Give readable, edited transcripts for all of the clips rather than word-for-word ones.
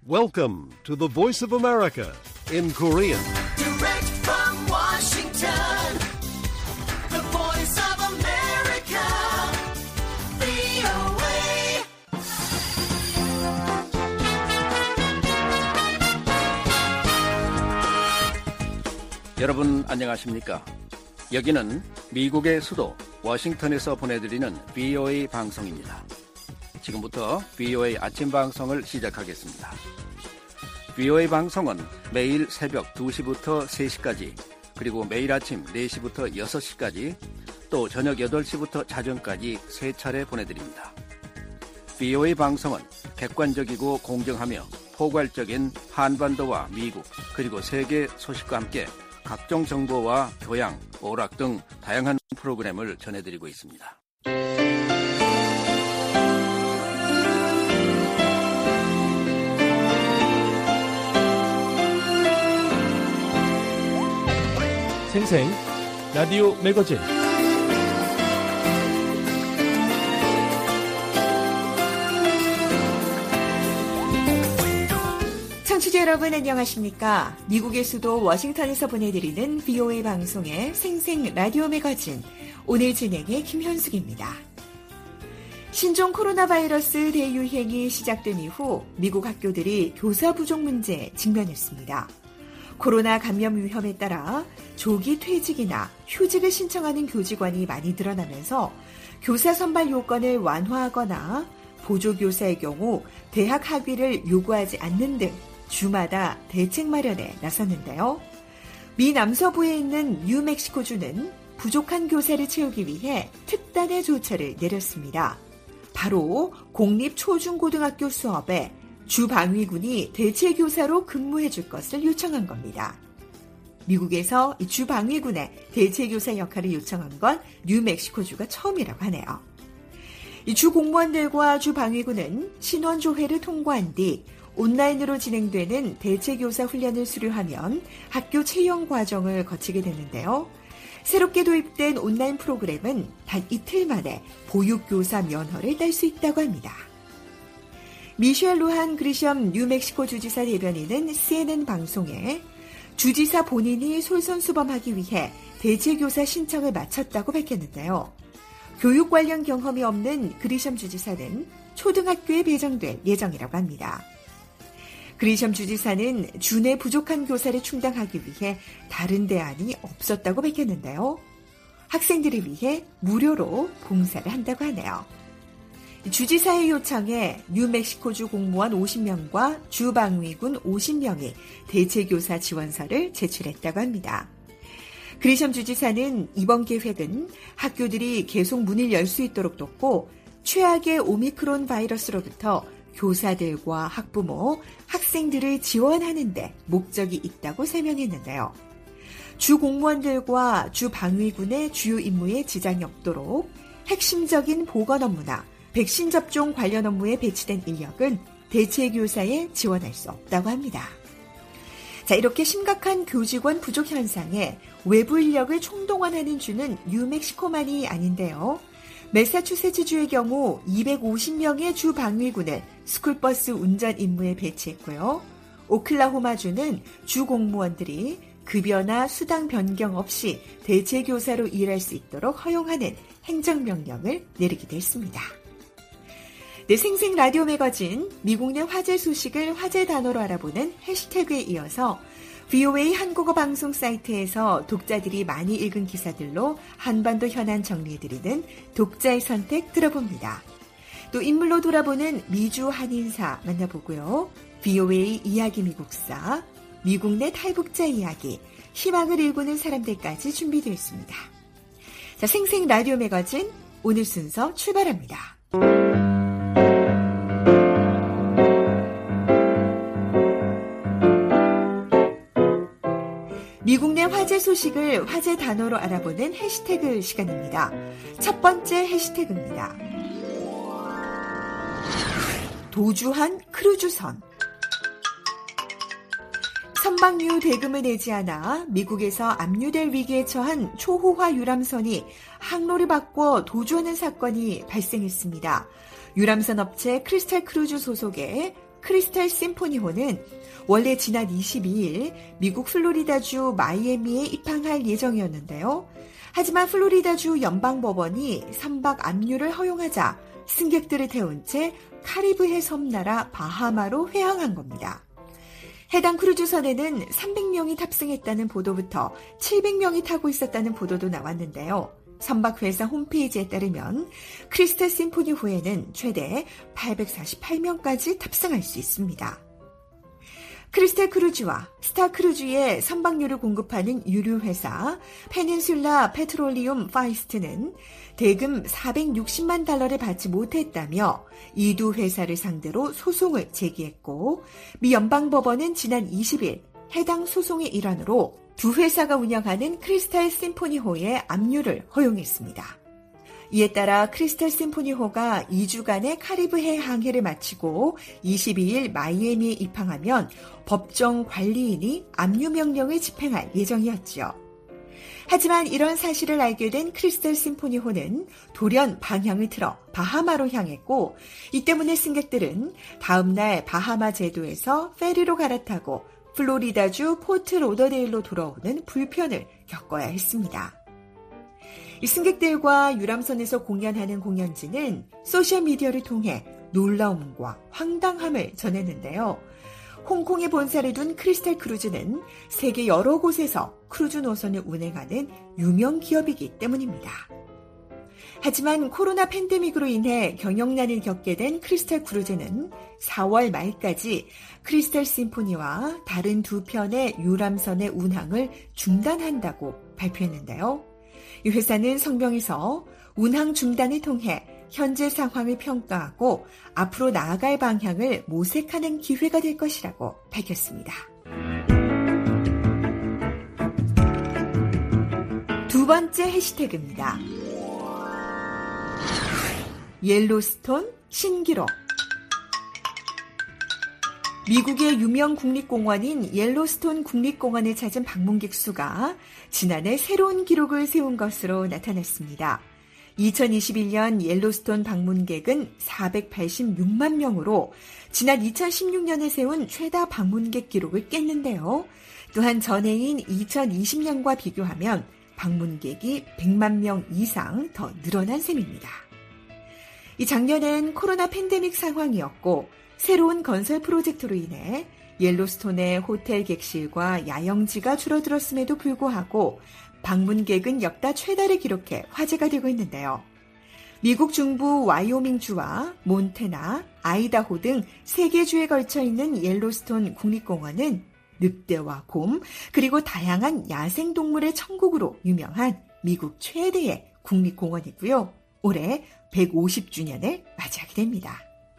Welcome to the Voice of America in Korean. Direct from Washington, the Voice of America, VOA. 여러분 안녕하십니까? 여기는 미국의 수도 워싱턴에서 보내드리는 VOA 방송입니다. 지금부터 VOA 아침 방송을 시작하겠습니다. VOA 방송은 매일 새벽 2시부터 3시까지, 그리고 매일 아침 4시부터 6시까지, 또 저녁 8시부터 자정까지 3차례 보내드립니다. VOA 방송은 객관적이고 공정하며 포괄적인 한반도와 미국, 그리고 세계 소식과 함께 각종 정보와 교양, 오락 등 다양한 프로그램을 전해드리고 있습니다. 생생 라디오 매거진 청취자 여러분 안녕하십니까? 미국의 수도 워싱턴에서 보내드리는 VOA 방송의 생생 라디오 매거진, 오늘 진행의 김현숙입니다. 신종 코로나 바이러스 대유행이 시작된 이후 미국 학교들이 교사 부족 문제에 직면했습니다. 코로나 감염 위험에 따라 조기 퇴직이나 휴직을 신청하는 교직원이 많이 늘어나면서 교사 선발 요건을 완화하거나 보조교사의 경우 대학 학위를 요구하지 않는 등 주마다 대책 마련에 나섰는데요. 미 남서부에 있는 뉴멕시코주는 부족한 교사를 채우기 위해 특단의 조처를 내렸습니다. 바로 공립 초중고등학교 수업에 주방위군이 대체교사로 근무해 줄 것을 요청한 겁니다. 미국에서 이 주방위군의 대체교사 역할을 요청한 건 뉴멕시코주가 처음이라고 하네요. 이 주공무원들과 주방위군은 신원조회를 통과한 뒤 온라인으로 진행되는 대체교사 훈련을 수료하면 학교 채용 과정을 거치게 되는데요. 새롭게 도입된 온라인 프로그램은 단 이틀 만에 보육교사 면허를 딸 수 있다고 합니다. 미셸 루한 그리샴 뉴멕시코 주지사 대변인은 CNN 방송에 주지사 본인이 솔선수범하기 위해 대체교사 신청을 마쳤다고 밝혔는데요. 교육 관련 경험이 없는 그리샴 주지사는 초등학교에 배정될 예정이라고 합니다. 그리샴 주지사는 주내 부족한 교사를 충당하기 위해 다른 대안이 없었다고 밝혔는데요. 학생들을 위해 무료로 봉사를 한다고 하네요. 주지사의 요청에 뉴멕시코주 공무원 50명과 주방위군 50명이 대체교사 지원서를 제출했다고 합니다. 그리샴 주지사는 이번 계획은 학교들이 계속 문을 열 수 있도록 돕고 최악의 오미크론 바이러스로부터 교사들과 학부모, 학생들을 지원하는 데 목적이 있다고 설명했는데요. 주 공무원들과 주 방위군의 주요 임무에 지장이 없도록 핵심적인 보건 업무나 백신 접종 관련 업무에 배치된 인력은 대체교사에 지원할 수 없다고 합니다. 자, 이렇게 심각한 교직원 부족 현상에 외부 인력을 총동원하는 주는 뉴멕시코만이 아닌데요. 매사추세츠주의 경우 250명의 주 방위군을 스쿨버스 운전 임무에 배치했고요. 오클라호마주는 주 공무원들이 급여나 수당 변경 없이 대체교사로 일할 수 있도록 허용하는 행정명령을 내리기도 했습니다. 네, 생생 라디오 매거진, 미국 내 화제 소식을 화제 단어로 알아보는 해시태그에 이어서 VOA 한국어 방송 사이트에서 독자들이 많이 읽은 기사들로 한반도 현안 정리해드리는 독자의 선택 들어봅니다. 또 인물로 돌아보는 미주 한인사 만나보고요. VOA 이야기 미국사, 미국 내 탈북자 이야기, 희망을 일구는 사람들까지 준비되어 있습니다. 자, 생생 라디오 매거진, 오늘 순서 출발합니다. 미국 내 화제 소식을 화제 단어로 알아보는 해시태그 시간입니다. 첫 번째 해시태그입니다. 도주한 크루즈선. 선박류 대금을 내지 않아 미국에서 압류될 위기에 처한 초호화 유람선이 항로를 바꿔 도주하는 사건이 발생했습니다. 유람선 업체 크리스탈 크루즈 소속의 크리스탈 심포니호는 원래 지난 22일 미국 플로리다주 마이애미에 입항할 예정이었는데요. 하지만 플로리다주 연방법원이 선박 압류를 허용하자 승객들을 태운 채 카리브해 섬나라 바하마로 회항한 겁니다. 해당 크루즈선에는 300명이 탑승했다는 보도부터 700명이 타고 있었다는 보도도 나왔는데요. 선박회사 홈페이지에 따르면 크리스탈 심포니호에는 최대 848명까지 탑승할 수 있습니다. 크리스탈 크루즈와 스타 크루즈의 선박료를 공급하는 유류회사 페닌슐라 페트롤리움 파이스트는 대금 460만 달러를 받지 못했다며 이 두 회사를 상대로 소송을 제기했고 미 연방법원은 지난 20일 해당 소송의 일환으로 두 회사가 운영하는 크리스탈 심포니호의 압류를 허용했습니다. 이에 따라 크리스탈 심포니호가 2주간의 카리브해 항해를 마치고 22일 마이애미에 입항하면 법정 관리인이 압류 명령을 집행할 예정이었죠. 하지만 이런 사실을 알게 된 크리스탈 심포니호는 돌연 방향을 틀어 바하마로 향했고 이 때문에 승객들은 다음날 바하마 제도에서 페리로 갈아타고 플로리다주 포트 로더데일로 돌아오는 불편을 겪어야 했습니다. 이 승객들과 유람선에서 공연하는 공연진은 소셜미디어를 통해 놀라움과 황당함을 전했는데요. 홍콩에 본사를 둔 크리스탈 크루즈는 세계 여러 곳에서 크루즈 노선을 운행하는 유명 기업이기 때문입니다. 하지만 코로나 팬데믹으로 인해 경영난을 겪게 된 크리스탈 크루즈는 4월 말까지 크리스탈 심포니와 다른 두 편의 유람선의 운항을 중단한다고 발표했는데요. 이 회사는 성명에서 운항 중단을 통해 현재 상황을 평가하고 앞으로 나아갈 방향을 모색하는 기회가 될 것이라고 밝혔습니다. 두 번째 해시태그입니다. 옐로스톤 신기록. 미국의 유명 국립공원인 옐로스톤 국립공원을 찾은 방문객 수가 지난해 새로운 기록을 세운 것으로 나타났습니다. 2021년 옐로스톤 방문객은 486만 명으로 지난 2016년에 세운 최다 방문객 기록을 깼는데요. 또한 전해인 2020년과 비교하면 방문객이 100만 명 이상 더 늘어난 셈입니다. 이 작년엔 코로나 팬데믹 상황이었고 새로운 건설 프로젝트로 인해 옐로스톤의 호텔 객실과 야영지가 줄어들었음에도 불구하고 방문객은 역대 최다를 기록해 화제가 되고 있는데요. 미국 중부 와이오밍주와 몬태나, 아이다호 등 3개 주에 걸쳐 있는 옐로스톤 국립공원은 늑대와 곰, 그리고 다양한 야생동물의 천국으로 유명한 미국 최대의 국립공원이고요. 올해 150주년을 맞이하게 됩니다.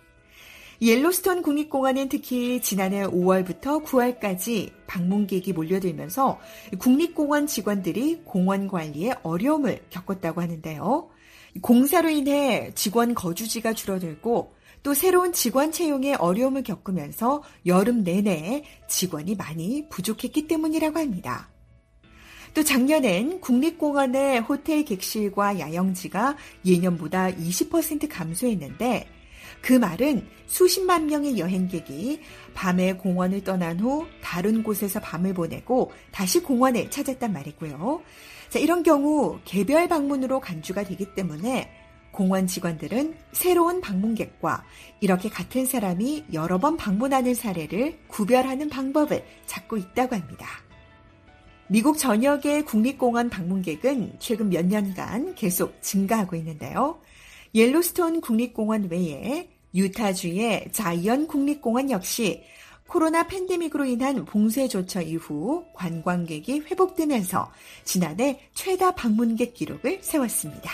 옐로스톤 국립공원은 특히 지난해 5월부터 9월까지 방문객이 몰려들면서 국립공원 직원들이 공원 관리에 어려움을 겪었다고 하는데요. 공사로 인해 직원 거주지가 줄어들고 또 새로운 직원 채용에 어려움을 겪으면서 여름 내내 직원이 많이 부족했기 때문이라고 합니다. 또 작년엔 국립공원의 호텔 객실과 야영지가 예년보다 20% 감소했는데 그 말은 수십만 명의 여행객이 밤에 공원을 떠난 후 다른 곳에서 밤을 보내고 다시 공원을 찾았단 말이고요. 자, 이런 경우 개별 방문으로 간주가 되기 때문에 공원 직원들은 새로운 방문객과 이렇게 같은 사람이 여러 번 방문하는 사례를 구별하는 방법을 찾고 있다고 합니다. 미국 전역의 국립공원 방문객은 최근 몇 년간 계속 증가하고 있는데요. 옐로스톤 국립공원 외에 유타주의 자이언 국립공원 역시 코로나 팬데믹으로 인한 봉쇄 조처 이후 관광객이 회복되면서 지난해 최다 방문객 기록을 세웠습니다.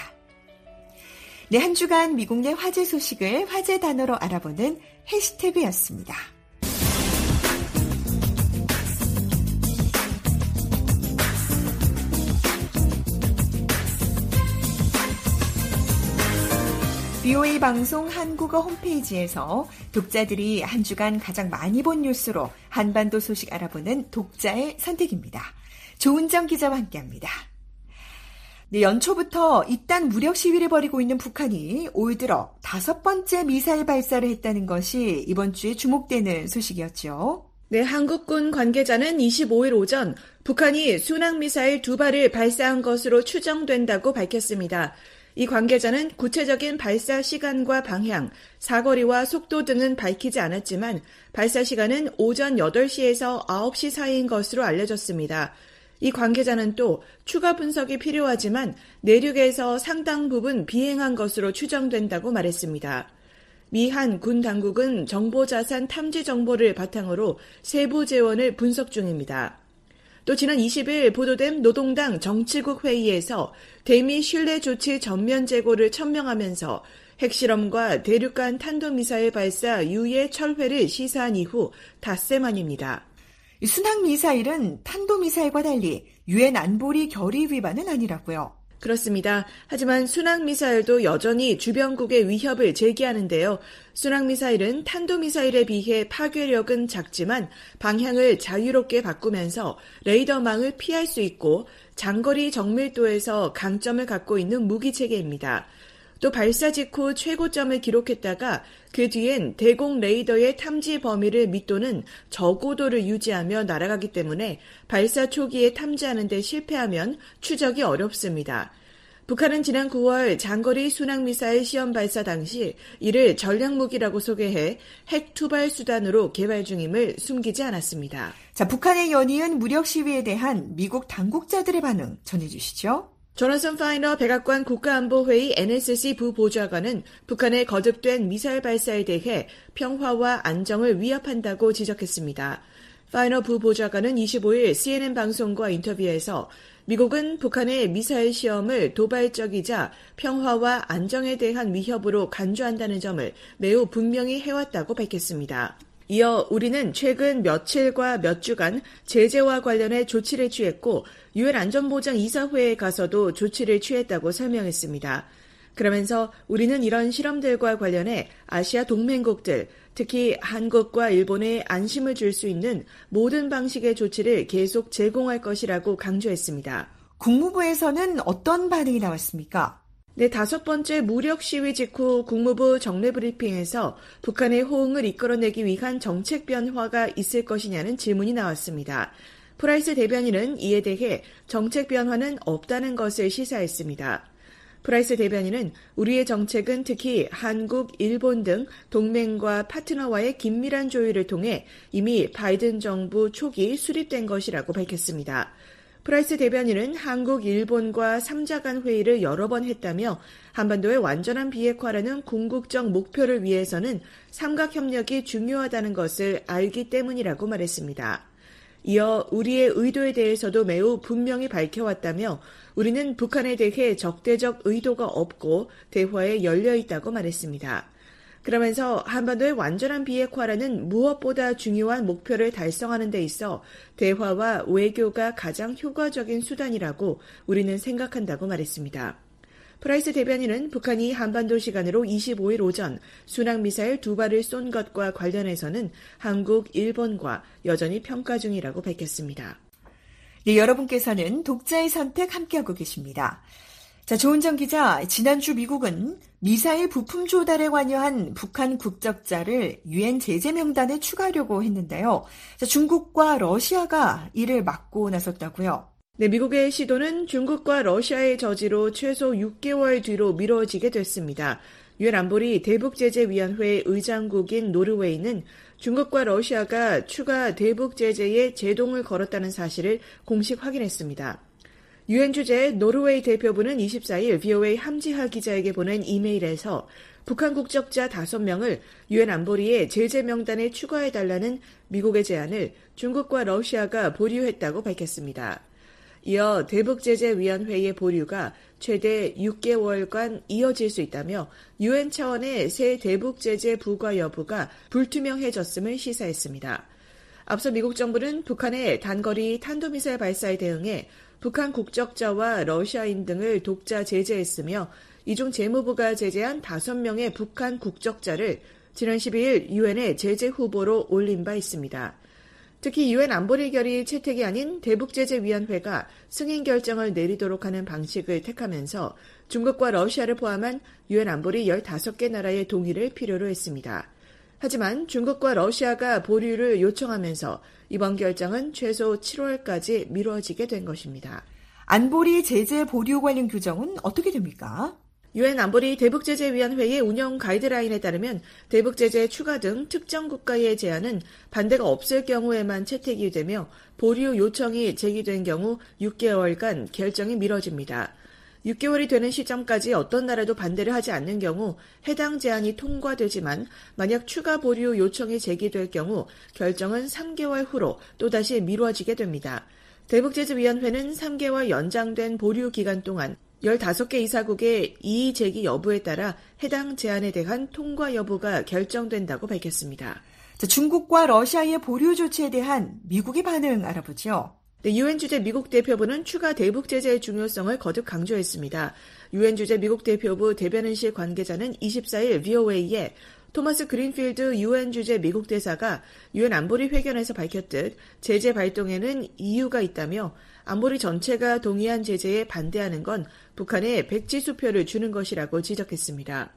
네, 한 주간 미국 내 화제 소식을 화제 단어로 알아보는 해시태그였습니다. BOA 방송 한국어 홈페이지에서 독자들이 한 주간 가장 많이 본 뉴스로 한반도 소식 알아보는 독자의 선택입니다. 조은정 기자와 함께합니다. 네, 연초부터 잇단 무력 시위를 벌이고 있는 북한이 올 들어 5번째 미사일 발사를 했다는 것이 이번 주에 주목되는 소식이었죠. 네, 한국군 관계자는 25일 오전 북한이 순항미사일 2발을 발사한 것으로 추정된다고 밝혔습니다. 이 관계자는 구체적인 발사 시간과 방향, 사거리와 속도 등은 밝히지 않았지만 발사 시간은 오전 8시에서 9시 사이인 것으로 알려졌습니다. 이 관계자는 또 추가 분석이 필요하지만 내륙에서 상당 부분 비행한 것으로 추정된다고 말했습니다. 미 한 군 당국은 정보자산 탐지 정보를 바탕으로 세부 재원을 분석 중입니다. 또 지난 20일 보도된 노동당 정치국 회의에서 대미 신뢰 조치 전면 재고를 천명하면서 핵실험과 대륙 간 탄도미사일 발사 유예 철회를 시사한 이후 닷새 만입니다. 순항미사일은 탄도미사일과 달리 유엔 안보리 결의 위반은 아니라고요. 그렇습니다. 하지만 순항미사일도 여전히 주변국의 위협을 제기하는데요. 순항미사일은 탄도미사일에 비해 파괴력은 작지만 방향을 자유롭게 바꾸면서 레이더망을 피할 수 있고 장거리 정밀도에서 강점을 갖고 있는 무기체계입니다. 또 발사 직후 최고점을 기록했다가 그 뒤엔 대공 레이더의 탐지 범위를 밑도는 저고도를 유지하며 날아가기 때문에 발사 초기에 탐지하는 데 실패하면 추적이 어렵습니다. 북한은 지난 9월 장거리 순항미사일 시험 발사 당시 이를 전략무기라고 소개해 핵 투발 수단으로 개발 중임을 숨기지 않았습니다. 자, 북한의 연이은 무력 시위에 대한 미국 당국자들의 반응 전해주시죠. 조나선 파이너 백악관 국가안보회의 NSC 부보좌관은 북한의 거듭된 미사일 발사에 대해 평화와 안정을 위협한다고 지적했습니다. 파이너 부보좌관은 25일 CNN 방송과 인터뷰에서 미국은 북한의 미사일 시험을 도발적이자 평화와 안정에 대한 위협으로 간주한다는 점을 매우 분명히 해왔다고 밝혔습니다. 이어 우리는 최근 며칠과 몇 주간 제재와 관련해 조치를 취했고 유엔 안전보장 이사회에 가서도 조치를 취했다고 설명했습니다. 그러면서 우리는 이런 실험들과 관련해 아시아 동맹국들, 특히 한국과 일본에 안심을 줄 수 있는 모든 방식의 조치를 계속 제공할 것이라고 강조했습니다. 국무부에서는 어떤 반응이 나왔습니까? 네, 5번째 무력 시위 직후 국무부 정례 브리핑에서 북한의 호응을 이끌어내기 위한 정책 변화가 있을 것이냐는 질문이 나왔습니다. 프라이스 대변인은 이에 대해 정책 변화는 없다는 것을 시사했습니다. 프라이스 대변인은 우리의 정책은 특히 한국, 일본 등 동맹과 파트너와의 긴밀한 조율을 통해 이미 바이든 정부 초기 수립된 것이라고 밝혔습니다. 프라이스 대변인은 한국, 일본과 3자 간 회의를 여러 번 했다며 한반도의 완전한 비핵화라는 궁극적 목표를 위해서는 삼각협력이 중요하다는 것을 알기 때문이라고 말했습니다. 이어 우리의 의도에 대해서도 매우 분명히 밝혀왔다며 우리는 북한에 대해 적대적 의도가 없고 대화에 열려 있다고 말했습니다. 그러면서 한반도의 완전한 비핵화라는 무엇보다 중요한 목표를 달성하는 데 있어 대화와 외교가 가장 효과적인 수단이라고 우리는 생각한다고 말했습니다. 프라이스 대변인은 북한이 한반도 시간으로 25일 오전 순항미사일 2발을 쏜 것과 관련해서는 한국, 일본과 여전히 평가 중이라고 밝혔습니다. 네, 여러분께서는 독자의 선택 함께하고 계십니다. 자, 조은정 기자, 지난주 미국은 미사일 부품 조달에 관여한 북한 국적자를 유엔 제재 명단에 추가하려고 했는데요. 자, 중국과 러시아가 이를 막고 나섰다고요. 네, 미국의 시도는 중국과 러시아의 저지로 최소 6개월 뒤로 미뤄지게 됐습니다. 유엔 안보리 대북제재위원회 의장국인 노르웨이는 중국과 러시아가 추가 대북제재에 제동을 걸었다는 사실을 공식 확인했습니다. 유엔 주재 노르웨이 대표부는 24일 VOA 함지하 기자에게 보낸 이메일에서 북한 국적자 5명을 유엔 안보리의 제재 명단에 추가해달라는 미국의 제안을 중국과 러시아가 보류했다고 밝혔습니다. 이어 대북제재위원회의 보류가 최대 6개월간 이어질 수 있다며 유엔 차원의 새 대북제재 부과 여부가 불투명해졌음을 시사했습니다. 앞서 미국 정부는 북한의 단거리 탄도미사일 발사에 대응해 북한 국적자와 러시아인 등을 독자 제재했으며 이 중 재무부가 제재한 5명의 북한 국적자를 지난 12일 유엔의 제재 후보로 올린 바 있습니다. 특히 유엔 안보리 결의 채택이 아닌 대북제재위원회가 승인 결정을 내리도록 하는 방식을 택하면서 중국과 러시아를 포함한 유엔 안보리 15개 나라의 동의를 필요로 했습니다. 하지만 중국과 러시아가 보류를 요청하면서 이번 결정은 최소 7월까지 미뤄지게 된 것입니다. 안보리 제재 보류 관련 규정은 어떻게 됩니까? 유엔 안보리 대북제재위원회의 운영 가이드라인에 따르면 대북제재 추가 등 특정 국가의 제안은 반대가 없을 경우에만 채택이 되며 보류 요청이 제기된 경우 6개월간 결정이 미뤄집니다. 6개월이 되는 시점까지 어떤 나라도 반대를 하지 않는 경우 해당 제안이 통과되지만 만약 추가 보류 요청이 제기될 경우 결정은 3개월 후로 또다시 미뤄지게 됩니다. 대북제재위원회는 3개월 연장된 보류 기간 동안 15개 이사국의 이의 제기 여부에 따라 해당 제안에 대한 통과 여부가 결정된다고 밝혔습니다. 중국과 러시아의 보류 조치에 대한 미국의 반응 알아보죠. 유엔 주재 미국 대표부는 추가 대북 제재의 중요성을 거듭 강조했습니다. 유엔 주재 미국 대표부 대변인실 관계자는 24일 VOA에 토마스 그린필드 유엔 주재 미국 대사가 유엔 안보리 회견에서 밝혔듯 제재 발동에는 이유가 있다며 안보리 전체가 동의한 제재에 반대하는 건 북한에 백지수표를 주는 것이라고 지적했습니다.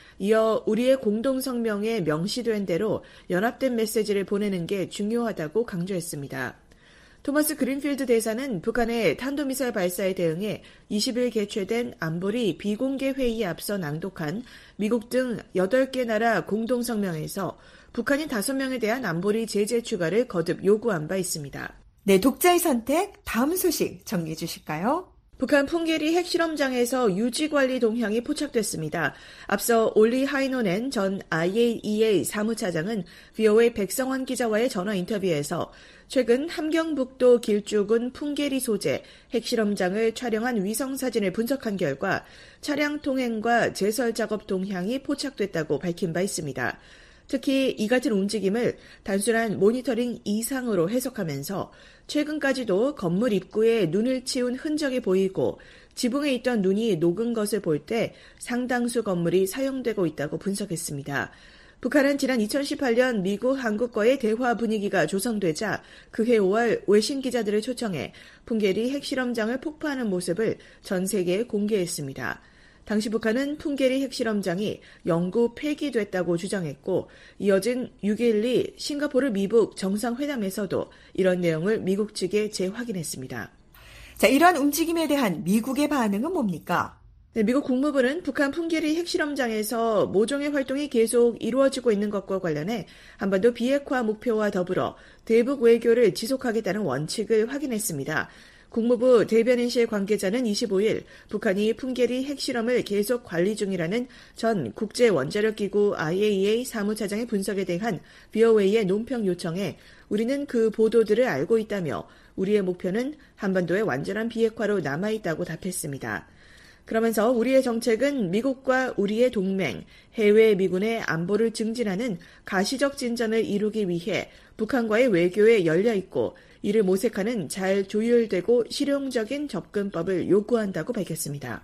이어 우리의 공동성명에 명시된 대로 연합된 메시지를 보내는 게 중요하다고 강조했습니다. 토마스 그린필드 대사는 북한의 탄도미사일 발사에 대응해 20일 개최된 안보리 비공개 회의에 앞서 낭독한 미국 등 8개 나라 공동성명에서 북한인 5명에 대한 안보리 제재 추가를 거듭 요구한 바 있습니다. 네, 독자의 선택 다음 소식 정리해 주실까요? 북한 풍계리 핵실험장에서 유지관리 동향이 포착됐습니다. 앞서 올리 하이노넨 전 IAEA 사무차장은 VOA 백성환 기자와의 전화 인터뷰에서 최근 함경북도 길쭉은 풍계리 소재 핵실험장을 촬영한 위성사진을 분석한 결과 차량 통행과 제설 작업 동향이 포착됐다고 밝힌 바 있습니다. 특히 이 같은 움직임을 단순한 모니터링 이상으로 해석하면서 최근까지도 건물 입구에 눈을 치운 흔적이 보이고 지붕에 있던 눈이 녹은 것을 볼 때 상당수 건물이 사용되고 있다고 분석했습니다. 북한은 지난 2018년 미국 한국과의 대화 분위기가 조성되자 그해 5월 외신 기자들을 초청해 풍계리 핵실험장을 폭파하는 모습을 전 세계에 공개했습니다. 당시 북한은 풍계리 핵실험장이 영구 폐기됐다고 주장했고 이어진 6.12 싱가포르 미북 정상회담에서도 이런 내용을 미국 측에 재확인했습니다. 자, 이러한 움직임에 대한 미국의 반응은 뭡니까? 네, 미국 국무부는 북한 풍계리 핵실험장에서 모종의 활동이 계속 이루어지고 있는 것과 관련해 한반도 비핵화 목표와 더불어 대북 외교를 지속하겠다는 원칙을 확인했습니다. 국무부 대변인실 관계자는 25일 북한이 풍계리 핵실험을 계속 관리 중이라는 전 국제원자력기구 IAEA 사무차장의 분석에 대한 VOA의 논평 요청에 우리는 그 보도들을 알고 있다며 우리의 목표는 한반도의 완전한 비핵화로 남아있다고 답했습니다. 그러면서 우리의 정책은 미국과 우리의 동맹, 해외 미군의 안보를 증진하는 가시적 진전을 이루기 위해 북한과의 외교에 열려있고 이를 모색하는 잘 조율되고 실용적인 접근법을 요구한다고 밝혔습니다.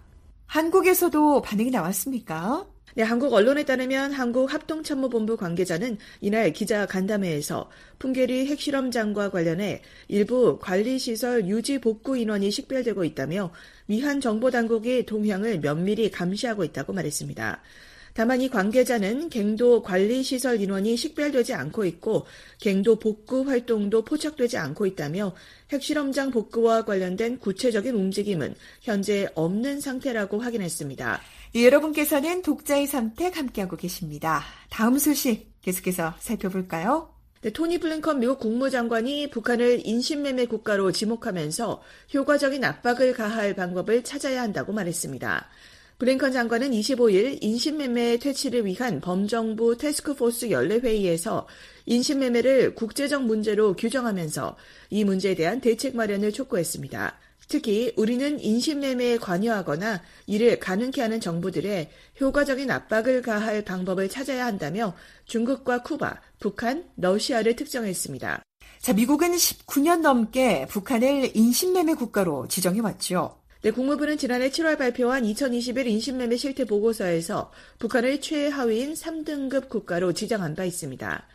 한국에서도 반응이 나왔습니까? 네, 한국 언론에 따르면 한국합동참모본부 관계자는 이날 기자 간담회에서 풍계리 핵실험장과 관련해 일부 관리시설 유지 복구 인원이 식별되고 있다며 미한 정보당국이 동향을 면밀히 감시하고 있다고 말했습니다. 다만 이 관계자는 갱도 관리시설 인원이 식별되지 않고 있고 갱도 복구 활동도 포착되지 않고 있다며 핵실험장 복구와 관련된 구체적인 움직임은 현재 없는 상태라고 확인했습니다. 여러분께서는 독자의 선택 함께하고 계십니다. 다음 소식 계속해서 살펴볼까요? 네, 토니 블링컨 미국 국무장관이 북한을 인신매매 국가로 지목하면서 효과적인 압박을 가할 방법을 찾아야 한다고 말했습니다. 블링컨 장관은 25일 인신매매 퇴치를 위한 범정부 태스크포스 연례회의에서 인신매매를 국제적 문제로 규정하면서 이 문제에 대한 대책 마련을 촉구했습니다. 특히 우리는 인신매매에 관여하거나 이를 가능케 하는 정부들의 효과적인 압박을 가할 방법을 찾아야 한다며 중국과 쿠바, 북한, 러시아를 특정했습니다. 자, 미국은 19년 넘게 북한을 인신매매 국가로 지정해왔죠. 네, 국무부는 지난해 7월 발표한 2021 인신매매 실태 보고서에서 북한을 최하위인 3등급 국가로 지정한 바 있습니다.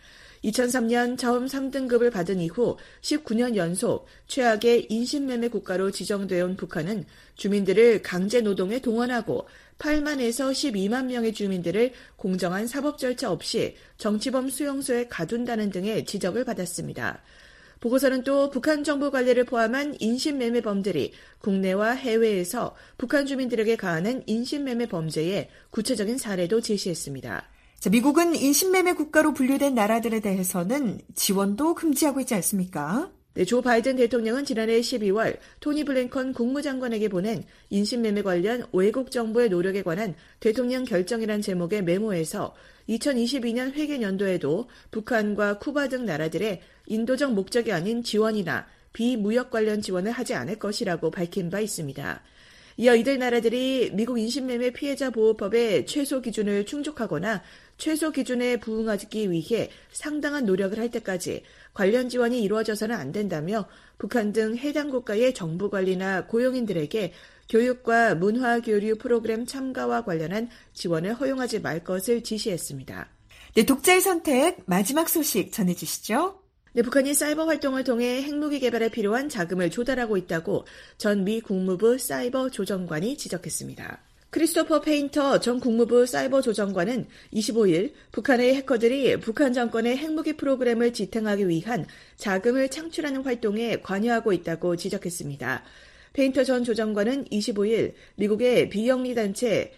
2003년 처음 3등급을 받은 이후 19년 연속 최악의 인신매매 국가로 지정되어 온 북한은 주민들을 강제 노동에 동원하고 8만에서 12만 명의 주민들을 공정한 사법 절차 없이 정치범 수용소에 가둔다는 등의 지적을 받았습니다. 보고서는 또 북한 정부 관리를 포함한 인신매매범들이 국내와 해외에서 북한 주민들에게 가하는 인신매매 범죄의 구체적인 사례도 제시했습니다. 자, 미국은 인신매매 국가로 분류된 나라들에 대해서는 지원도 금지하고 있지 않습니까? 네, 조 바이든 대통령은 지난해 12월 토니 블링컨 국무장관에게 보낸 인신매매 관련 외국 정부의 노력에 관한 대통령 결정이란 제목의 메모에서 2022년 회계연도에도 북한과 쿠바 등 나라들의 인도적 목적이 아닌 지원이나 비무역 관련 지원을 하지 않을 것이라고 밝힌 바 있습니다. 이어 이들 나라들이 미국 인신매매 피해자 보호법의 최소 기준을 충족하거나 최소 기준에 부응하기 위해 상당한 노력을 할 때까지 관련 지원이 이루어져서는 안 된다며 북한 등 해당 국가의 정부 관리나 고용인들에게 교육과 문화 교류 프로그램 참가와 관련한 지원을 허용하지 말 것을 지시했습니다. 네, 독자의 선택 마지막 소식 전해주시죠. 네, 북한이 사이버 활동을 통해 핵무기 개발에 필요한 자금을 조달하고 있다고 전 미 국무부 사이버 조정관이 지적했습니다. 크리스토퍼 페인터 전 국무부 사이버 조정관은 25일 북한의 해커들이 북한 정권의 핵무기 프로그램을 지탱하기 위한 자금을 창출하는 활동에 관여하고 있다고 지적했습니다. 페인터 전 조정관은 25일 미국의 비영리단체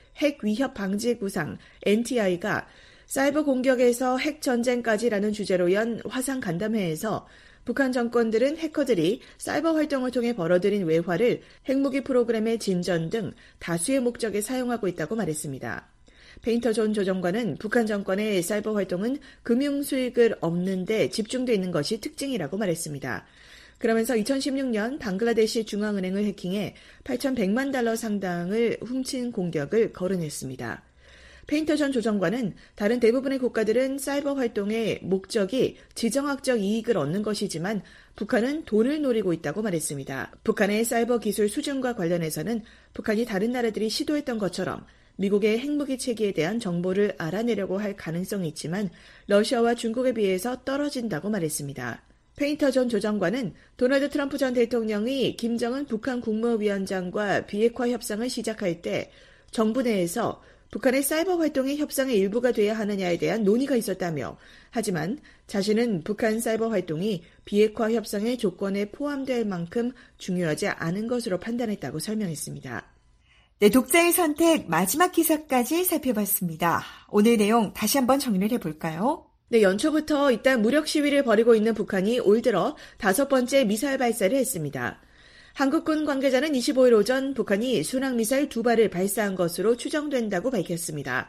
핵위협방지구상 NTI가 사이버 공격에서 핵전쟁까지라는 주제로 연 화상 간담회에서 북한 정권들은 해커들이 사이버 활동을 통해 벌어들인 외화를 핵무기 프로그램의 진전 등 다수의 목적에 사용하고 있다고 말했습니다. 페인터 전 조정관은 북한 정권의 사이버 활동은 금융 수익을 얻는 데 집중되어 있는 것이 특징이라고 말했습니다. 그러면서 2016년 방글라데시 중앙은행을 해킹해 8,100만 달러 상당을 훔친 공격을 거론했습니다. 페인터 전 조정관은 다른 대부분의 국가들은 사이버 활동의 목적이 지정학적 이익을 얻는 것이지만 북한은 돈을 노리고 있다고 말했습니다. 북한의 사이버 기술 수준과 관련해서는 북한이 다른 나라들이 시도했던 것처럼 미국의 핵무기 체계에 대한 정보를 알아내려고 할 가능성이 있지만 러시아와 중국에 비해서 떨어진다고 말했습니다. 페인터 전 조정관은 도널드 트럼프 전 대통령이 김정은 북한 국무위원장과 비핵화 협상을 시작할 때 정부 내에서 북한의 사이버 활동이 협상의 일부가 돼야 하느냐에 대한 논의가 있었다며 하지만 자신은 북한 사이버 활동이 비핵화 협상의 조건에 포함될 만큼 중요하지 않은 것으로 판단했다고 설명했습니다. 네, 독자의 선택 마지막 기사까지 살펴봤습니다. 오늘 내용 다시 한번 정리를 해볼까요? 네, 연초부터 일단 무력 시위를 벌이고 있는 북한이 올 들어 5번째 미사일 발사를 했습니다. 한국군 관계자는 25일 오전 북한이 순항미사일 2발을 발사한 것으로 추정된다고 밝혔습니다.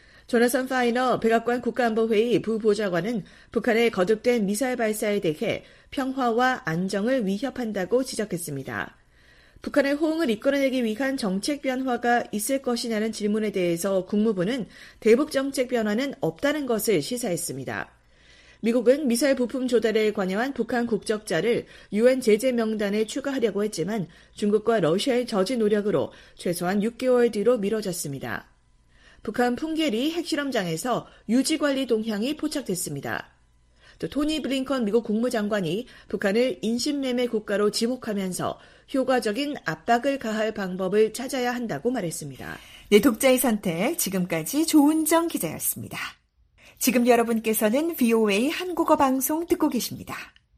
조나선 파이너 백악관 국가안보회의 부보좌관은 북한의 거듭된 미사일 발사에 대해 평화와 안정을 위협한다고 지적했습니다. 북한의 호응을 이끌어내기 위한 정책 변화가 있을 것이냐는 질문에 대해서 국무부는 대북 정책 변화는 없다는 것을 시사했습니다. 미국은 미사일 부품 조달에 관여한 북한 국적자를 UN 제재 명단에 추가하려고 했지만 중국과 러시아의 저지 노력으로 최소한 6개월 뒤로 미뤄졌습니다. 북한 풍계리 핵실험장에서 유지관리 동향이 포착됐습니다. 또 토니 블링컨 미국 국무장관이 북한을 인신매매 국가로 지목하면서 효과적인 압박을 가할 방법을 찾아야 한다고 말했습니다. 네, 독자의 선택 지금까지 조은정 기자였습니다. 지금 여러분께서는 VOA 한국어 방송 듣고 계십니다.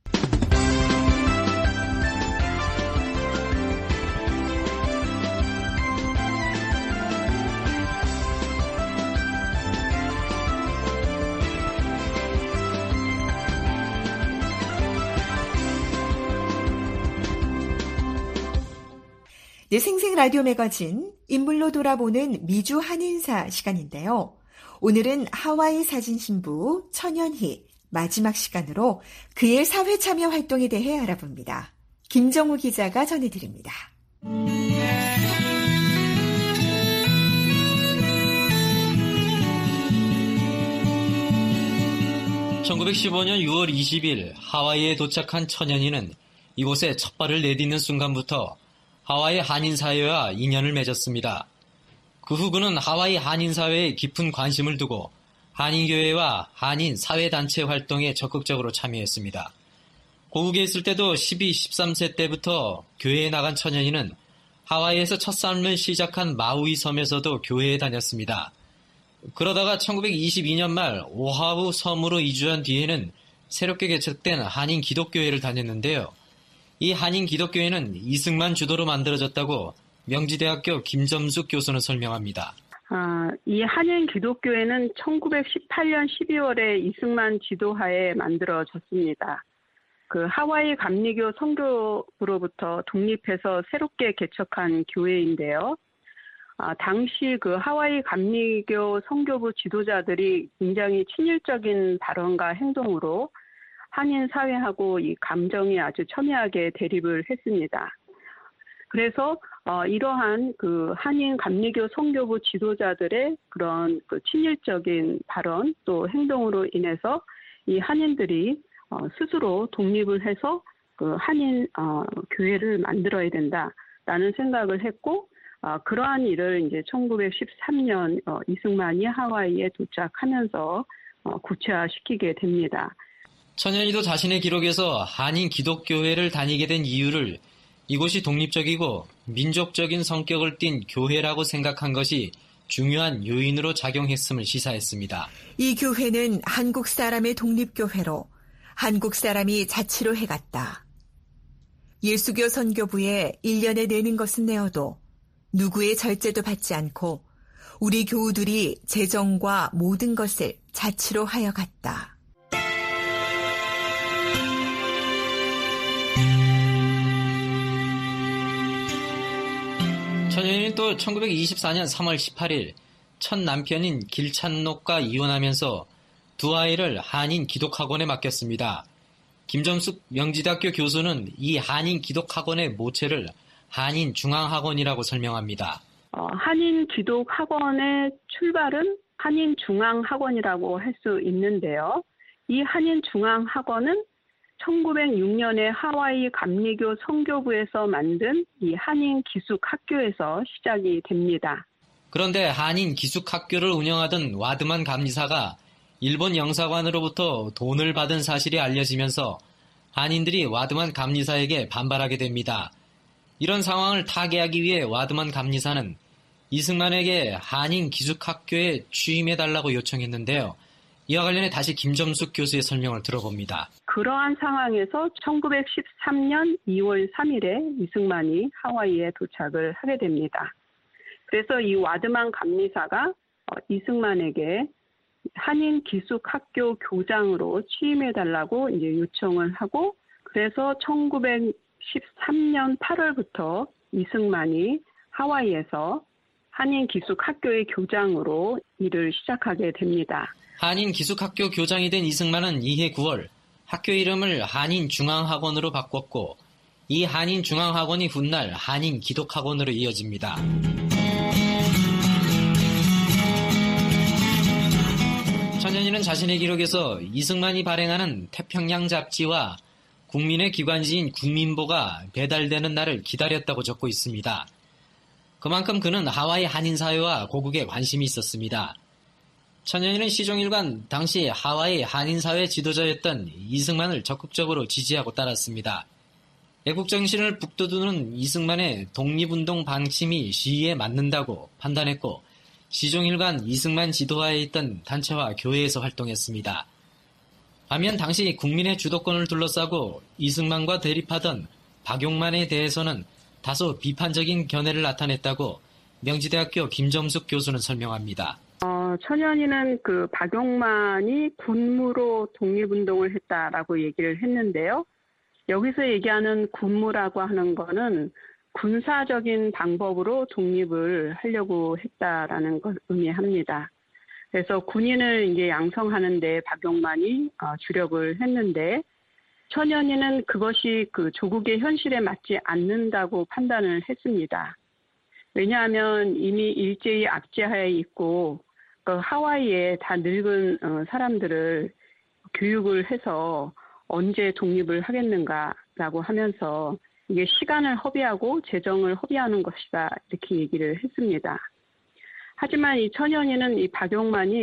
네, 생생 라디오 매거진 인물로 돌아보는 미주 한인사 시간인데요. 오늘은 하와이 사진신부 천연희 마지막 시간으로 그의 사회 참여 활동에 대해 알아봅니다. 김정우 기자가 전해드립니다. 1915년 6월 20일 하와이에 도착한 천연희는 이곳에 첫 발을 내딛는 순간부터 하와이 한인사회와 인연을 맺었습니다. 그 후 그는 하와이 한인사회에 깊은 관심을 두고 한인교회와 한인 사회단체 활동에 적극적으로 참여했습니다. 고국에 있을 때도 12, 13세 때부터 교회에 나간 천연이는 하와이에서 첫 삶을 시작한 마우이 섬에서도 교회에 다녔습니다. 그러다가 1922년 말 오하우 섬으로 이주한 뒤에는 새롭게 개척된 한인 기독교회를 다녔는데요. 이 한인 기독교회는 이승만 주도로 만들어졌다고 명지대학교 김점숙 교수는 설명합니다. 이 한인 기독교회는 1918년 12월에 이승만 지도하에 만들어졌습니다. 그 하와이 감리교 선교부로부터 독립해서 새롭게 개척한 교회인데요. 당시 그 하와이 감리교 선교부 지도자들이 굉장히 친일적인 발언과 행동으로 한인 사회하고 이 감정이 아주 첨예하게 대립을 했습니다. 그래서 이러한 그 한인 감리교 선교부 지도자들의 그런 그 친일적인 발언 또 행동으로 인해서 이 한인들이 스스로 독립을 해서 그 한인 교회를 만들어야 된다라는 생각을 했고 그러한 일을 이제 1913년 이승만이 하와이에 도착하면서 구체화시키게 됩니다. 천연이도 자신의 기록에서 한인 기독교회를 다니게 된 이유를 이곳이 독립적이고 민족적인 성격을 띤 교회라고 생각한 것이 중요한 요인으로 작용했음을 시사했습니다. 이 교회는 한국 사람의 독립교회로 한국 사람이 자치로 해갔다. 예수교 선교부에 1년에 내는 것은 내어도 누구의 절제도 받지 않고 우리 교우들이 재정과 모든 것을 자치로 하여 갔다. 천연이는 또 1924년 3월 18일 첫 남편인 길찬록과 이혼하면서 두 아이를 한인 기독학원에 맡겼습니다. 김점숙 명지대학교 교수는 이 한인 기독학원의 모체를 한인 중앙학원이라고 설명합니다. 한인 기독학원의 출발은 한인 중앙학원이라고 할 수 있는데요. 이 한인 중앙학원은 1906년에 하와이 감리교 선교부에서 만든 이 한인 기숙학교에서 시작이 됩니다. 그런데 한인 기숙학교를 운영하던 와드만 감리사가 일본 영사관으로부터 돈을 받은 사실이 알려지면서 한인들이 와드만 감리사에게 반발하게 됩니다. 이런 상황을 타개하기 위해 와드만 감리사는 이승만에게 한인 기숙학교에 취임해달라고 요청했는데요. 이와 관련해 다시 김점숙 교수의 설명을 들어봅니다. 그러한 상황에서 1913년 2월 3일에 이승만이 하와이에 도착을 하게 됩니다. 그래서 이 와드만 감리사가 이승만에게 한인 기숙학교 교장으로 취임해달라고 이제 요청을 하고, 그래서 1913년 8월부터 이승만이 하와이에서 한인 기숙학교의 교장으로 일을 시작하게 됩니다. 한인 기숙학교 교장이 된 이승만은 이해 9월 학교 이름을 한인 중앙학원으로 바꿨고, 이 한인 중앙학원이 훗날 한인 기독학원으로 이어집니다. 천연이는 자신의 기록에서 이승만이 발행하는 태평양 잡지와 국민의 기관지인 국민보가 배달되는 날을 기다렸다고 적고 있습니다. 그만큼 그는 하와이 한인사회와 고국에 관심이 있었습니다. 천연이는 시종일관 당시 하와이 한인사회 지도자였던 이승만을 적극적으로 지지하고 따랐습니다. 애국정신을 북돋우는 이승만의 독립운동 방침이 시위에 맞는다고 판단했고, 시종일관 이승만 지도하에 있던 단체와 교회에서 활동했습니다. 반면 당시 국민의 주도권을 둘러싸고 이승만과 대립하던 박용만에 대해서는 다소 비판적인 견해를 나타냈다고 명지대학교 김점숙 교수는 설명합니다. 천연이는 그 박용만이 군무로 독립운동을 했다라고 얘기를 했는데요. 여기서 얘기하는 군무라고 하는 거는 군사적인 방법으로 독립을 하려고 했다라는 걸 의미합니다. 그래서 군인을 이제 양성하는데 박용만이 주력을 했는데, 천연이는 그것이 그 조국의 현실에 맞지 않는다고 판단을 했습니다. 왜냐하면 이미 일제히 압제하에 있고 그 하와이에 다 늙은 사람들을 교육을 해서 언제 독립을 하겠는가라고 하면서 이게 시간을 허비하고 재정을 허비하는 것이다, 이렇게 얘기를 했습니다. 하지만 이 천연이는 이 박용만이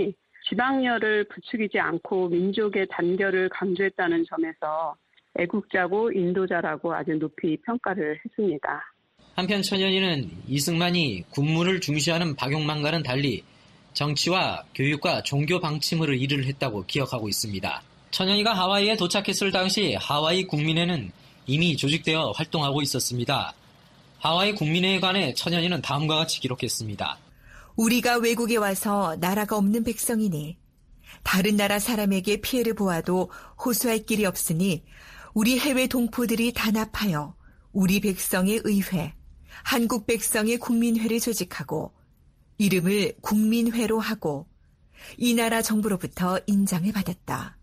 지방려를 부추기지 않고 민족의 단결을 강조했다는 점에서 애국자고 인도자라고 아주 높이 평가를 했습니다. 한편 천연희는 이승만이 군무를 중시하는 박용만과는 달리 정치와 교육과 종교 방침으로 일을 했다고 기억하고 있습니다. 천연희가 하와이에 도착했을 당시 하와이 국민회는 이미 조직되어 활동하고 있었습니다. 하와이 국민회에 관해 천연희는 다음과 같이 기록했습니다. 우리가 외국에 와서 나라가 없는 백성이니 다른 나라 사람에게 피해를 보아도 호소할 길이 없으니 우리 해외 동포들이 단합하여 우리 백성의 의회, 한국 백성의 국민회를 조직하고 이름을 국민회로 하고 이 나라 정부로부터 인장을 받았다.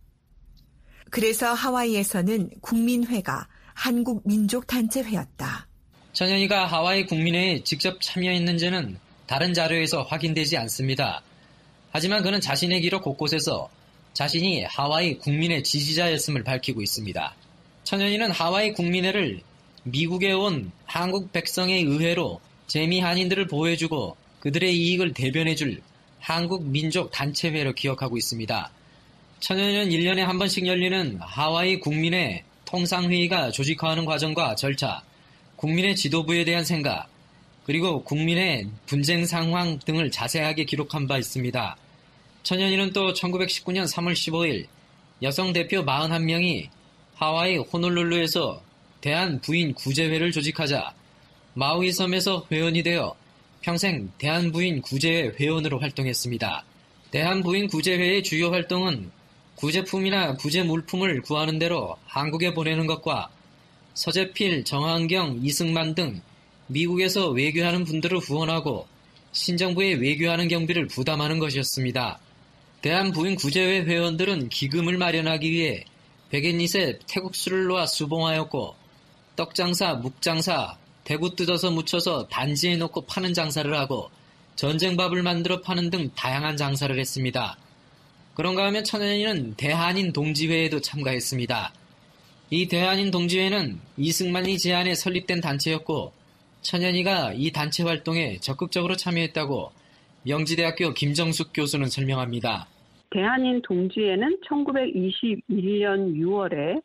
그래서 하와이에서는 국민회가 한국민족단체회였다. 천연희가 하와이 국민회에 직접 참여했는지는 다른 자료에서 확인되지 않습니다. 하지만 그는 자신의 기록 곳곳에서 자신이 하와이 국민회 지지자였음을 밝히고 있습니다. 천연희는 하와이 국민회를 미국에 온 한국 백성의 의회로 재미 한인들을 보호해주고 그들의 이익을 대변해줄 한국민족단체회로 기억하고 있습니다. 천연희는 1년에 한 번씩 열리는 하와이 국민회 통상회의가 조직화하는 과정과 절차, 국민의 지도부에 대한 생각, 그리고 국민의 분쟁 상황 등을 자세하게 기록한 바 있습니다. 천연희는 또 1919년 3월 15일 여성 대표 41명이 하와이 호놀룰루에서 대한부인 구제회를 조직하자 마우이 섬에서 회원이 되어 평생 대한부인 구제회 회원으로 활동했습니다. 대한부인 구제회의 주요 활동은 구제품이나 구제물품을 구하는 대로 한국에 보내는 것과 서재필, 정한경, 이승만 등 미국에서 외교하는 분들을 후원하고 신정부에 외교하는 경비를 부담하는 것이었습니다. 대한부인 구제회 회원들은 기금을 마련하기 위해 백엔잇에 태국수를 놓아 수봉하였고 떡장사, 묵장사, 대구 뜯어서 묻혀서 단지에 놓고 파는 장사를 하고 전쟁밥을 만들어 파는 등 다양한 장사를 했습니다. 그런가 하면 천연희는 대한인 동지회에도 참가했습니다. 이 대한인 동지회는 이승만이 제안해 설립된 단체였고 천연희가 이 단체 활동에 적극적으로 참여했다고 명지대학교 김정숙 교수는 설명합니다. 대한인 동지회는 1921년 6월에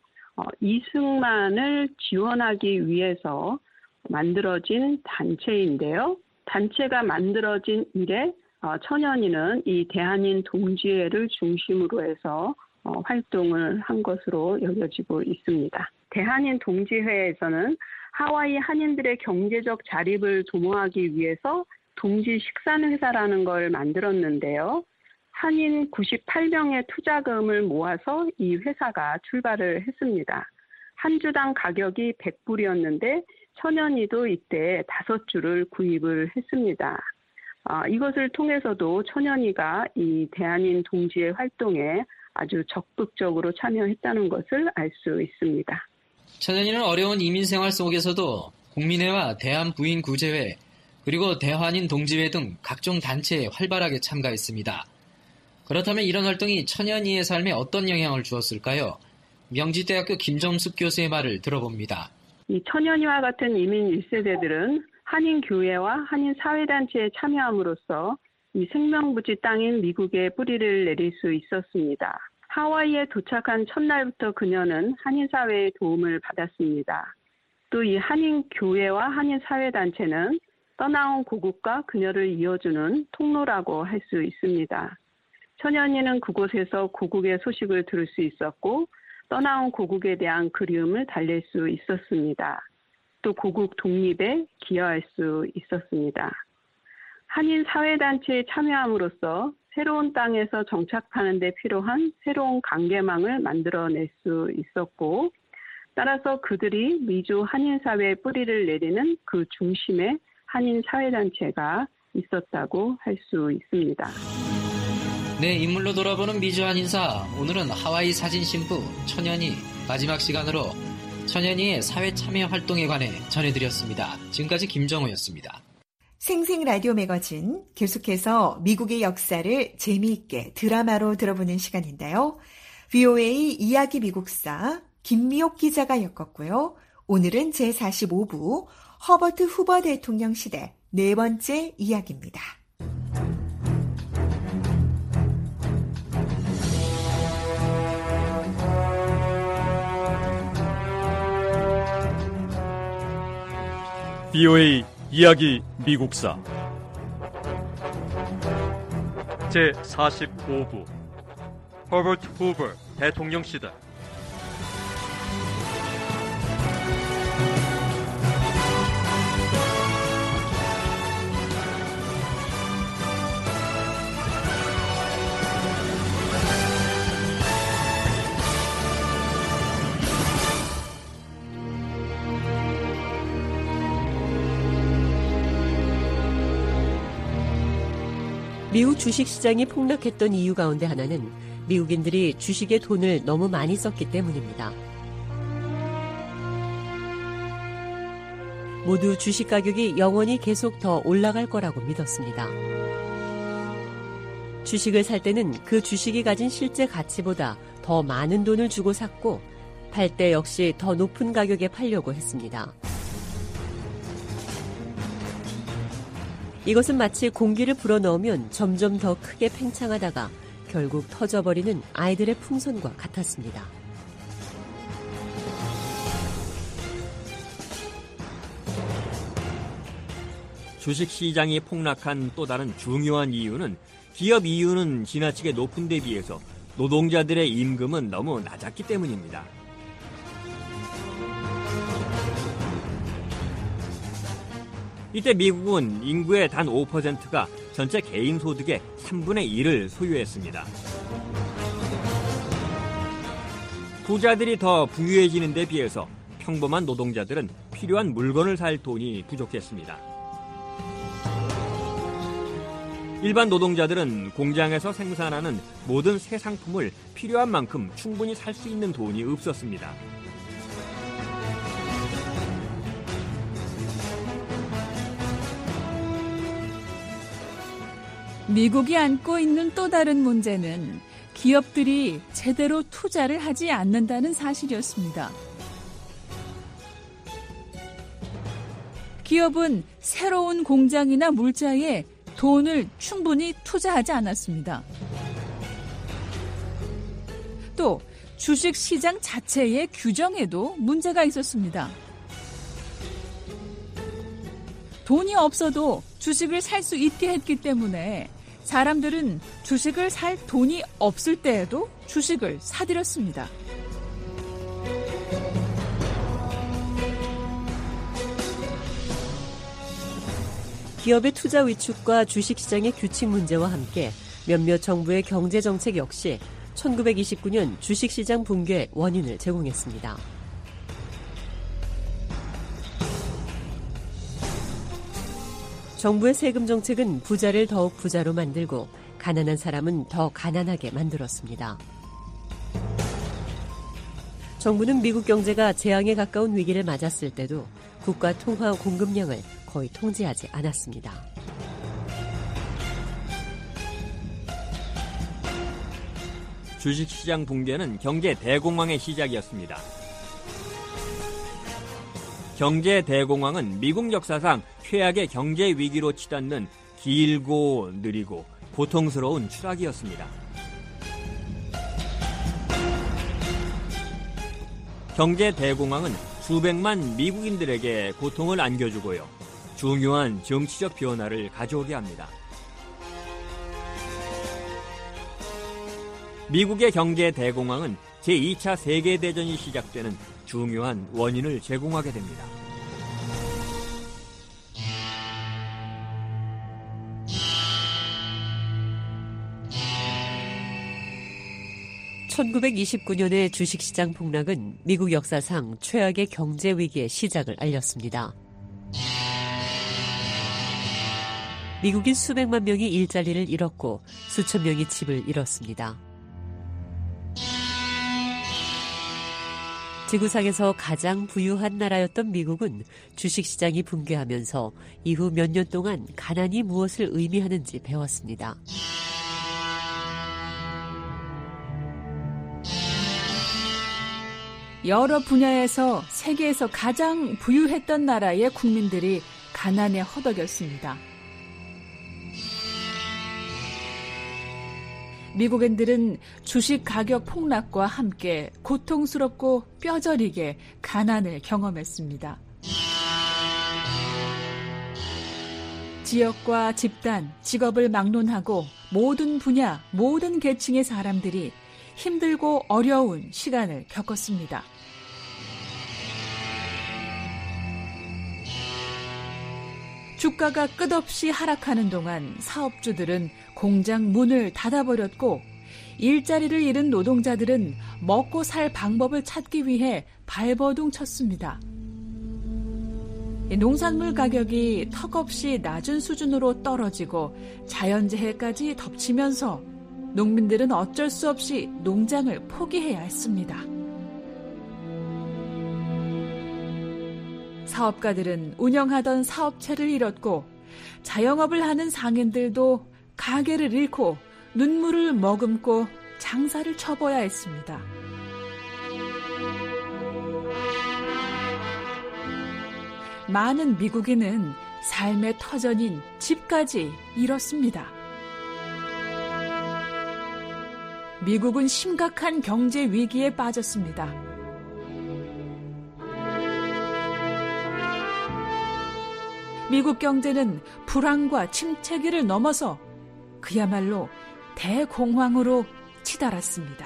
이승만을 지원하기 위해서 만들어진 단체인데요. 단체가 만들어진 이래 천연희는 이 대한인 동지회를 중심으로 해서 활동을 한 것으로 여겨지고 있습니다. 대한인 동지회에서는 하와이 한인들의 경제적 자립을 도모하기 위해서 동지 식산회사라는 걸 만들었는데요. 한인 98명의 투자금을 모아서 이 회사가 출발을 했습니다. 한 주당 가격이 100불이었는데 천연희도 이때 5주를 구입을 했습니다. 이것을 통해서도 천연희가 이 대한인 동지회 활동에 아주 적극적으로 참여했다는 것을 알 수 있습니다. 천연희는 어려운 이민생활 속에서도 국민회와 대한부인구제회 그리고 대한인 동지회 등 각종 단체에 활발하게 참가했습니다. 그렇다면 이런 활동이 천연희의 삶에 어떤 영향을 주었을까요? 명지대학교 김정숙 교수의 말을 들어봅니다. 이 천연희와 같은 이민 1세대들은 한인교회와 한인사회단체에 참여함으로써 이 생명부지 땅인 미국에 뿌리를 내릴 수 있었습니다. 하와이에 도착한 첫날부터 그녀는 한인사회의 도움을 받았습니다. 또 이 한인교회와 한인사회단체는 떠나온 고국과 그녀를 이어주는 통로라고 할 수 있습니다. 천연희는 그곳에서 고국의 소식을 들을 수 있었고 떠나온 고국에 대한 그리움을 달랠 수 있었습니다. 또 고국 독립에 기여할 수 있었습니다. 한인사회단체에 참여함으로써 새로운 땅에서 정착하는 데 필요한 새로운 관계망을 만들어낼 수 있었고 따라서 그들이 미주 한인사회에 뿌리를 내리는 그 중심에 한인사회단체가 있었다고 할 수 있습니다. 네, 인물로 돌아보는 미주 한인사. 오늘은 하와이 사진 신부 천연희 마지막 시간으로 천연희의 사회 참여 활동에 관해 전해드렸습니다. 지금까지 김정호였습니다. 생생 라디오 매거진 계속해서 미국의 역사를 재미있게 드라마로 들어보는 시간인데요. VOA 이야기 미국사 김미옥 기자가 엮었고요. 오늘은 제45부 허버트 후버 대통령 시대 네 번째 이야기입니다. BOA 이야기 미국사 제45부 허버트 후버 대통령 시대. 미국 주식시장이 폭락했던 이유 가운데 하나는 미국인들이 주식에 돈을 너무 많이 썼기 때문입니다. 모두 주식 가격이 영원히 계속 더 올라갈 거라고 믿었습니다. 주식을 살 때는 그 주식이 가진 실제 가치보다 더 많은 돈을 주고 샀고, 팔 때 역시 더 높은 가격에 팔려고 했습니다. 이것은 마치 공기를 불어넣으면 점점 더 크게 팽창하다가 결국 터져버리는 아이들의 풍선과 같았습니다. 주식시장이 폭락한 또 다른 중요한 이유는 기업 이윤은 지나치게 높은 데 비해서 노동자들의 임금은 너무 낮았기 때문입니다. 이때 미국은 인구의 단 5%가 전체 개인 소득의 3분의 1을 소유했습니다. 부자들이 더 부유해지는 데 비해서 평범한 노동자들은 필요한 물건을 살 돈이 부족했습니다. 일반 노동자들은 공장에서 생산하는 모든 새 상품을 필요한 만큼 충분히 살 수 있는 돈이 없었습니다. 미국이 안고 있는 또 다른 문제는 기업들이 제대로 투자를 하지 않는다는 사실이었습니다. 기업은 새로운 공장이나 물자에 돈을 충분히 투자하지 않았습니다. 또 주식시장 자체의 규정에도 문제가 있었습니다. 돈이 없어도 주식을 살 수 있게 했기 때문에 사람들은 주식을 살 돈이 없을 때에도 주식을 사들였습니다. 기업의 투자 위축과 주식시장의 규칙 문제와 함께 몇몇 정부의 경제정책 역시 1929년 주식시장 붕괴의 원인을 제공했습니다. 정부의 세금 정책은 부자를 더욱 부자로 만들고 가난한 사람은 더 가난하게 만들었습니다. 정부는 미국 경제가 재앙에 가까운 위기를 맞았을 때도 국가 통화 공급량을 거의 통제하지 않았습니다. 주식시장 붕괴는 경제 대공황의 시작이었습니다. 경제 대공황은 미국 역사상 최악의 경제 위기로 치닫는 길고 느리고 고통스러운 추락이었습니다. 경제 대공황은 수백만 미국인들에게 고통을 안겨주고요, 중요한 정치적 변화를 가져오게 합니다. 미국의 경제 대공황은 제2차 세계대전이 시작되는 중요한 원인을 제공하게 됩니다. (1929년의) 주식시장 폭락은 미국 역사상 최악의 경제 위기의 시작을 알렸습니다. 미국인 수백만 명이 일자리를 잃었고 수천 명이 집을 잃었습니다. 지구상에서 가장 부유한 나라였던 미국은 주식시장이 붕괴하면서 이후 몇 년 동안 가난이 무엇을 의미하는지 배웠습니다. 여러 분야에서 세계에서 가장 부유했던 나라의 국민들이 가난에 허덕였습니다. 미국인들은 주식 가격 폭락과 함께 고통스럽고 뼈저리게 가난을 경험했습니다. 지역과 집단, 직업을 막론하고 모든 분야, 모든 계층의 사람들이 힘들고 어려운 시간을 겪었습니다. 주가가 끝없이 하락하는 동안 사업주들은 공장 문을 닫아버렸고 일자리를 잃은 노동자들은 먹고 살 방법을 찾기 위해 발버둥 쳤습니다. 농산물 가격이 턱없이 낮은 수준으로 떨어지고 자연재해까지 덮치면서 농민들은 어쩔 수 없이 농장을 포기해야 했습니다. 사업가들은 운영하던 사업체를 잃었고 자영업을 하는 상인들도 가게를 잃고 눈물을 머금고 장사를 쳐봐야 했습니다. 많은 미국인은 삶의 터전인 집까지 잃었습니다. 미국은 심각한 경제 위기에 빠졌습니다. 미국 경제는 불황과 침체기를 넘어서 그야말로 대공황으로 치달았습니다.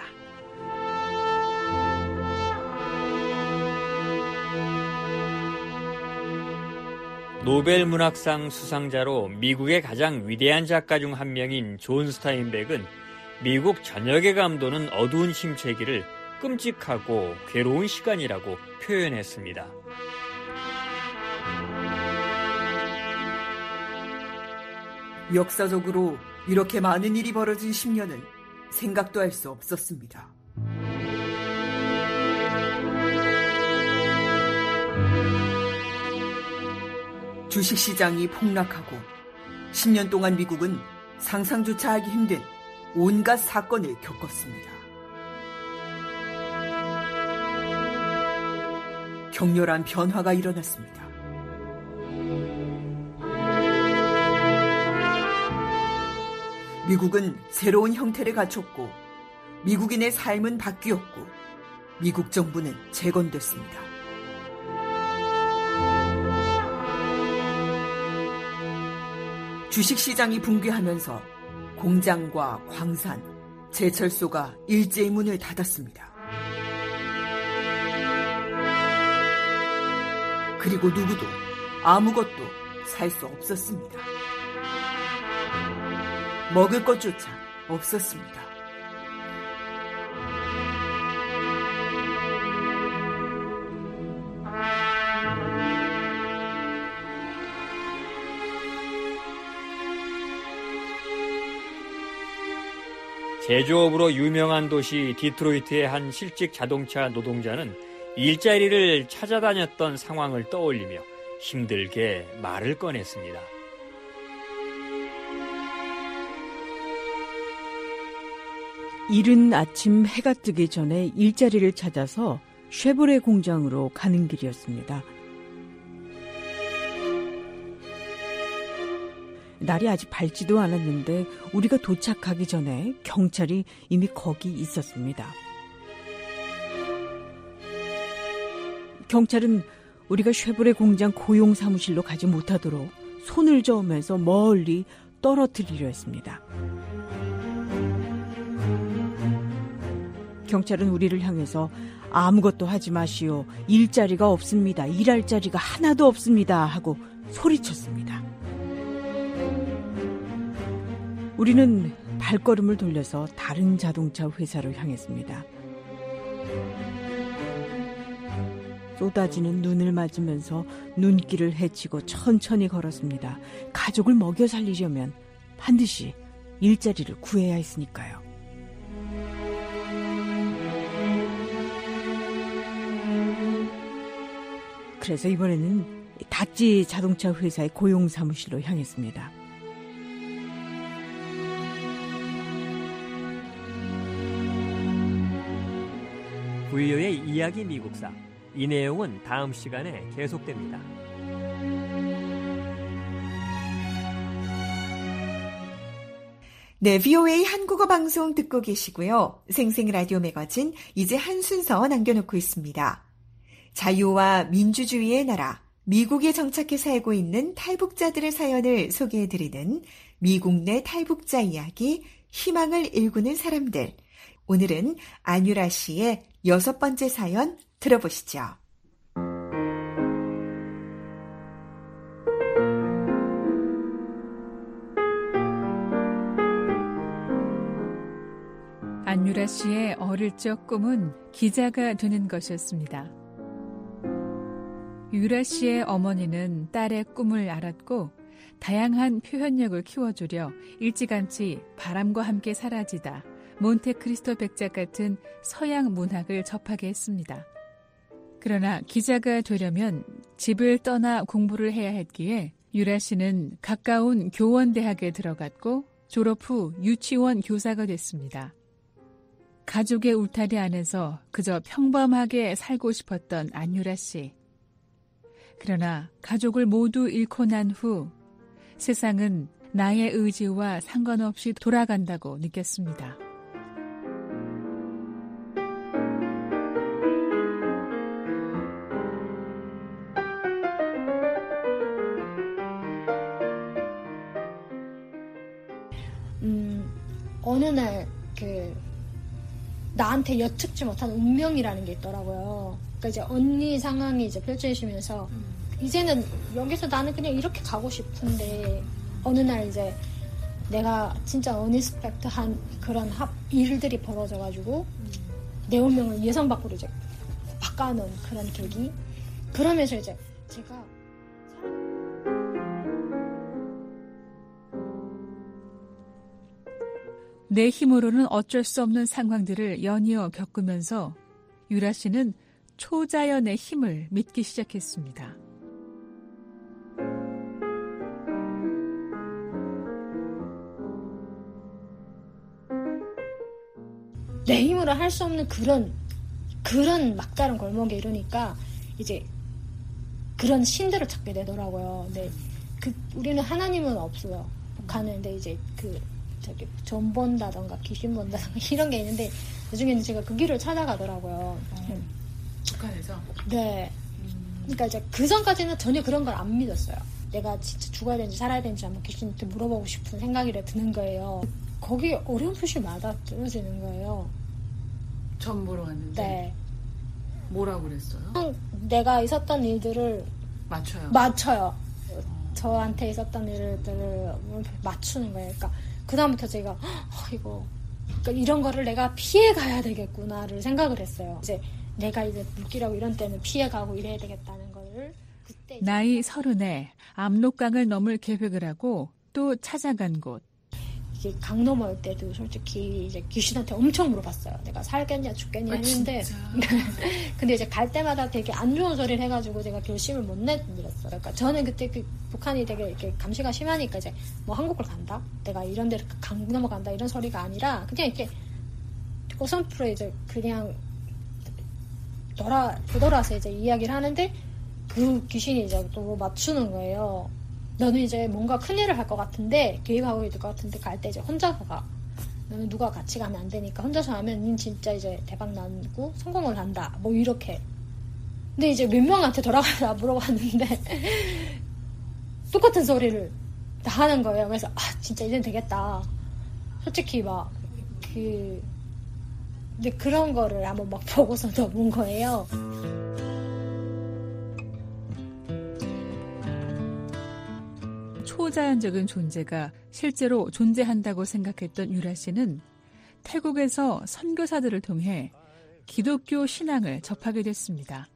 노벨 문학상 수상자로 미국의 가장 위대한 작가 중 한 명인 존 스타인백은 미국 전역에 감도는 어두운 침체기를 끔찍하고 괴로운 시간이라고 표현했습니다. 역사적으로 이렇게 많은 일이 벌어진 10년은 생각도 할 수 없었습니다. 주식시장이 폭락하고 10년 동안 미국은 상상조차 하기 힘든 온갖 사건을 겪었습니다. 격렬한 변화가 일어났습니다. 미국은 새로운 형태를 갖췄고 미국인의 삶은 바뀌었고 미국 정부는 재건됐습니다. 주식시장이 붕괴하면서 공장과 광산, 제철소가 일제히 문을 닫았습니다. 그리고 누구도 아무것도 살 수 없었습니다. 먹을 것조차 없었습니다. 제조업으로 유명한 도시 디트로이트의 한 실직 자동차 노동자는 일자리를 찾아다녔던 상황을 떠올리며 힘들게 말을 꺼냈습니다. 이른 아침 해가 뜨기 전에 일자리를 찾아서 쉐보레 공장으로 가는 길이었습니다. 날이 아직 밝지도 않았는데 우리가 도착하기 전에 경찰이 이미 거기 있었습니다. 경찰은 우리가 쉐보레 공장 고용 사무실로 가지 못하도록 손을 저으면서 멀리 떨어뜨리려 했습니다. 경찰은 우리를 향해서 아무것도 하지 마시오. 일자리가 없습니다. 일할 자리가 하나도 없습니다. 하고 소리쳤습니다. 우리는 발걸음을 돌려서 다른 자동차 회사로 향했습니다. 쏟아지는 눈을 맞으면서 눈길을 헤치고 천천히 걸었습니다. 가족을 먹여 살리려면 반드시 일자리를 구해야 했으니까요. 그래서 이번에는 다찌 자동차 회사의 고용 사무실로 향했습니다. VOA의 이야기 미국사. 이 내용은 다음 시간에 계속됩니다. 네, VOA 한국어 방송 듣고 계시고요. 생생 라디오 매거진 이제 한 순서 남겨놓고 있습니다. 자유와 민주주의의 나라, 미국에 정착해 살고 있는 탈북자들의 사연을 소개해드리는 미국 내 탈북자 이야기, 희망을 일구는 사람들. 오늘은 안유라 씨의 6번째 사연 들어보시죠. 안유라 씨의 어릴 적 꿈은 기자가 되는 것이었습니다. 유라 씨의 어머니는 딸의 꿈을 알았고 다양한 표현력을 키워주려 일찌감치 바람과 함께 사라지다, 몬테크리스토 백작 같은 서양 문학을 접하게 했습니다. 그러나 기자가 되려면 집을 떠나 공부를 해야 했기에 유라 씨는 가까운 교원대학에 들어갔고 졸업 후 유치원 교사가 됐습니다. 가족의 울타리 안에서 그저 평범하게 살고 싶었던 안유라 씨. 그러나 가족을 모두 잃고 난 후 세상은 나의 의지와 상관없이 돌아간다고 느꼈습니다. 어느 날 나한테 여측지 못한 운명이라는 게 있더라고요. 그러니까 이제 언니 상황이 이제 펼쳐지면서 이제는 여기서 나는 그냥 이렇게 가고 싶은데 어느 날 이제 내가 진짜 어니스펙트한 그런 일들이 벌어져가지고 내 운명을 예상 밖으로 이제 바꿔놓은 그런 계기. 그러면서 이제 제가 내 힘으로는 어쩔 수 없는 상황들을 연이어 겪으면서 유라 씨는 초자연의 힘을 믿기 시작했습니다. 내 힘으로 할 수 없는 그런 막다른 골목에 이르니까 이제 그런 신들을 찾게 되더라고요. 근데 우리는 하나님은 없어요. 북한은. 이제 점 본다던가 귀신 본다던가 이런 게 있는데 나중에는 제가 그 길을 찾아가더라고요. 북한에서? 네. 그러니까 이제 그 전까지는 전혀 그런 걸 안 믿었어요. 내가 진짜 죽어야 되는지 살아야 되는지 한번 귀신한테 물어보고 싶은 생각이 드는 거예요. 거기 어렴풋이 맞아 떨어지는 거예요. 점 보러 갔는데? 네. 뭐라고 그랬어요? 내가 있었던 일들을 맞춰요. 저한테 있었던 일들을 맞추는 거예요. 그러니까 그다음부터 제가 그러니까 이런 거를 내가 피해가야 되겠구나를 생각을 했어요. 이제 내가 이제 물길하고 이런 때는 피해가고 이래야 되겠다는 거를 그때 나이 30에 압록강을 넘을 계획을 하고 또 찾아간 곳. 이게 강 넘어올 때도 솔직히 이제 귀신한테 엄청 물어봤어요. 내가 살겠냐 죽겠냐 했는데 근데 이제 갈 때마다 되게 안 좋은 소리를 해가지고 제가 결심을 못 내밀었어요. 그러니까 저는 그때 북한이 되게 이렇게 감시가 심하니까 이제 뭐 한국을 간다, 내가 이런 데를 강 넘어간다 이런 소리가 아니라 그냥 이렇게 고선프로 이제 그냥 되돌아서 이제 이야기를 하는데 그 귀신이 이제 또 맞추는 거예요. 너는 이제 뭔가 큰일을 할 것 같은데, 계획하고 있을 것 같은데, 갈 때 이제 혼자서 가. 너는 누가 같이 가면 안 되니까, 혼자서 하면 닌 진짜 이제 대박 나고 성공을 한다. 뭐 이렇게. 근데 이제 몇 명한테 돌아가서 물어봤는데, 똑같은 소리를 다 하는 거예요. 그래서, 진짜 이젠 되겠다. 솔직히 근데 그런 거를 한번 막 보고서 넘은 거예요. 초자연적인 존재가 실제로 존재한다고 생각했던 유라 씨는 태국에서 선교사들을 통해 기독교 신앙을 접하게 됐습니다.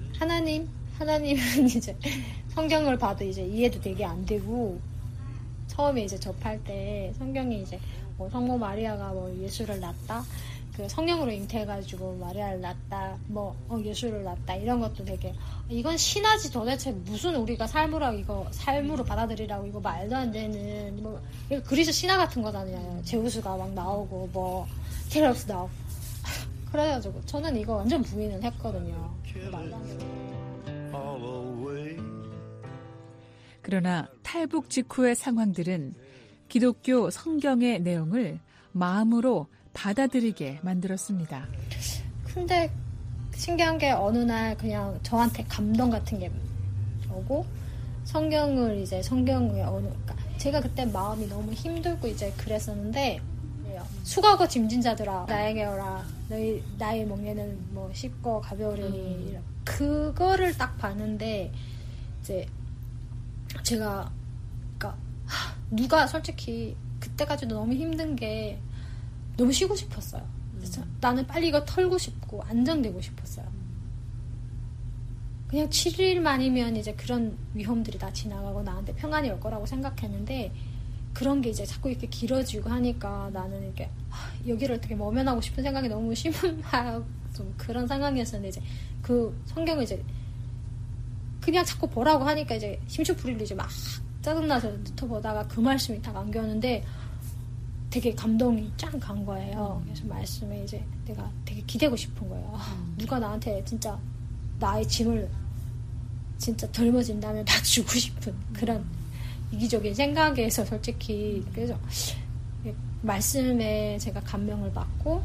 하나님은 이제 성경을 봐도 이제 이해도 되게 안 되고, 처음에 이제 접할 때 성경이 이제 뭐 성모 마리아가 뭐 예수를 낳았다, 그 성령으로 잉태해가지고 마리아를 낳았다, 뭐 예수를 낳았다 이런 것도 되게 이건 신화지 도대체 무슨 우리가 삶으로 받아들이라고 이거 말도 안 되는 뭐 이거 그리스 신화 같은 거잖아요. 제우스가 막 나오고 뭐 테라스 나오고 그래가지고 저는 이거 완전 부인을 했거든요. 말도 안 되는. 그러나 탈북 직후의 상황들은 기독교 성경의 내용을 마음으로 받아들이게 만들었습니다. 근데 신기한 게 어느 날 그냥 저한테 감동 같은 게 거고 성경을 이제 성경에 그러니까 제가 그때 마음이 너무 힘들고 이제 그랬었는데 수고하고 짐진 자들아 나에게 오라 나의 멍에는 뭐 쉽고 가벼우려니 그거를 딱 봤는데 이제 제가 그러니까 누가 솔직히 그때까지도 너무 힘든 게 너무 쉬고 싶었어요. 나는 빨리 이거 털고 싶고 안정되고 싶었어요. 그냥 7일만이면 이제 그런 위험들이 다 지나가고 나한테 평안이 올 거라고 생각했는데 그런 게 이제 자꾸 이렇게 길어지고 하니까 나는 이렇게 여기를 어떻게 모면하고 싶은 생각이 너무 심하고 좀 그런 상황이었었는데 이제 그 성경을 이제 그냥 자꾸 보라고 하니까 이제 심추부리로 이제 막 짜증나서 보다가 그 말씀이 딱 안겼는데 되게 감동이 쫙 간 거예요. 그래서 말씀에 이제 내가 되게 기대고 싶은 거예요. 누가 나한테 진짜 나의 짐을 진짜 덜머진다면 다 주고 싶은 그런 이기적인 생각에서 솔직히 그래서 말씀에 제가 감명을 받고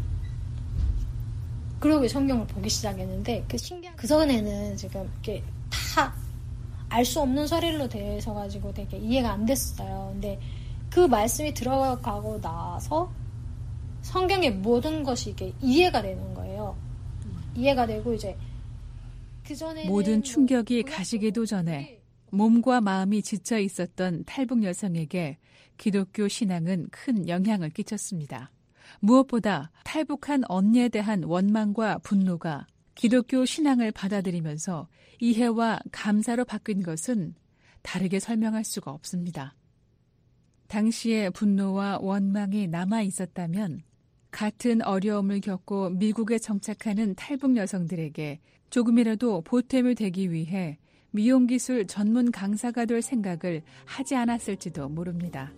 그러고 성경을 보기 시작했는데 그 신기한 그 전에는 지금 이렇게 다 알 수 없는 소리로 되어 있어가지고 되게 이해가 안 됐어요. 근데 그 말씀이 들어가고 나서 성경의 모든 것이 이게 이해가 되는 거예요. 이해가 되고 이제 그 전에 모든 충격이 가시기도 전에 몸과 마음이 지쳐 있었던 탈북 여성에게 기독교 신앙은 큰 영향을 끼쳤습니다. 무엇보다 탈북한 언니에 대한 원망과 분노가 기독교 신앙을 받아들이면서 이해와 감사로 바뀐 것은 다르게 설명할 수가 없습니다. 당시의 분노와 원망이 남아 있었다면 같은 어려움을 겪고 미국에 정착하는 탈북 여성들에게 조금이라도 보탬이 되기 위해 미용기술 전문 강사가 될 생각을 하지 않았을지도 모릅니다.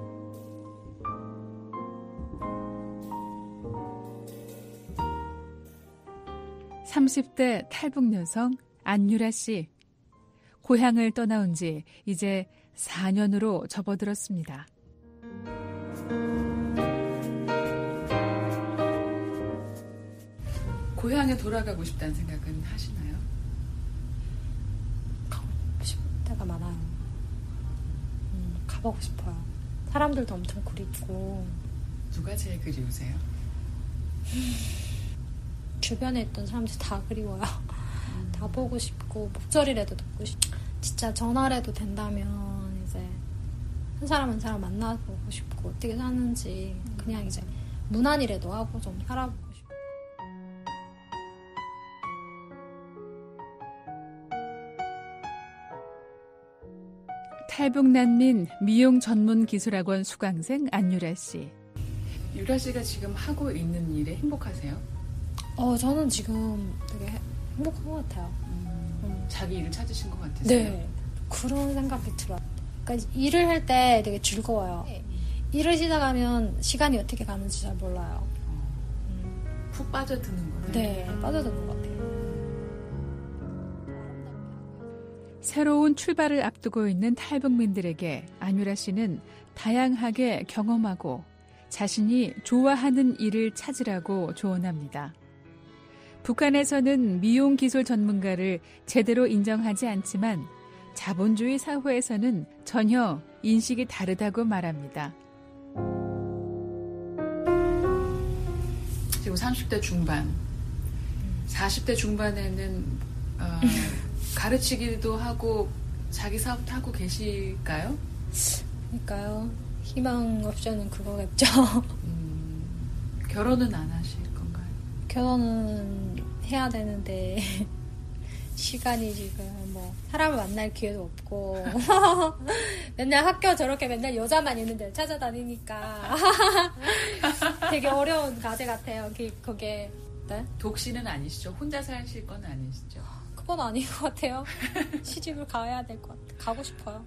(30대) 탈북 여성 안유라 씨. 고향을 떠나온 지 이제 4년으로 접어들었습니다. 고향에 돌아가고 싶다는 생각은 하시나요? 가고 싶을 때가 많아요. 가보고 싶어요. 사람들도 엄청 그립고. 누가 제일 그리우세요? 주변에 있던 사람들 다 그리워요. 다 보고 싶고 목소리라도 듣고 싶고 진짜 전화라도 된다면 이제 한 사람 한 사람 만나보고 싶고 어떻게 사는지 그냥 이제 무난이라도 하고 좀 살아보고 싶어요. 탈북 난민 미용 전문 기술학원 수강생 안유라 씨. 유라 씨가 지금 하고 있는 일에 행복하세요? 저는 지금 되게 행복한 것 같아요. 자기 일을 찾으신 것 같으세요? 네, 그런 생각이 들어요. 그러니까 일을 할 때 되게 즐거워요. 일을 시작하면 시간이 어떻게 가는지 잘 몰라요. 푹 빠져드는 거예요? 네, 빠져드는 것 같아요. 새로운 출발을 앞두고 있는 탈북민들에게 안유라 씨는 다양하게 경험하고 자신이 좋아하는 일을 찾으라고 조언합니다. 북한에서는 미용 기술 전문가를 제대로 인정하지 않지만 자본주의 사회에서는 전혀 인식이 다르다고 말합니다. 지금 30대 중반, 40대 중반에는 가르치기도 하고 자기 사업도 하고 계실까요? 그러니까요. 희망 옵션은 그거겠죠. 결혼은 안 하실 건가요? 결혼은 해야 되는데 시간이 지금 뭐 사람을 만날 기회도 없고 맨날 학교 저렇게 맨날 여자만 있는 데를 찾아다니니까 되게 어려운 과제 같아요. 그게 네? 독신은 아니시죠? 혼자 사실 건 아니시죠? 그건 아닌 것 같아요. 시집을 가야 될 것 같아요. 가고 싶어요.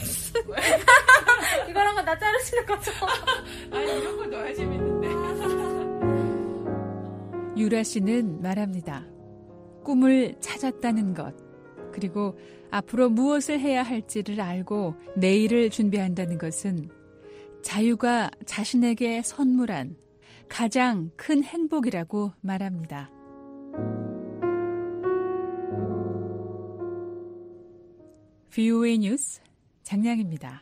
이거랑 나 자르시는 거죠? 아니 이런 거 넣어야 재밌는데. 유라 씨는 말합니다. 꿈을 찾았다는 것, 그리고 앞으로 무엇을 해야 할지를 알고 내일을 준비한다는 것은 자유가 자신에게 선물한 가장 큰 행복이라고 말합니다. VOA 뉴스 장량입니다.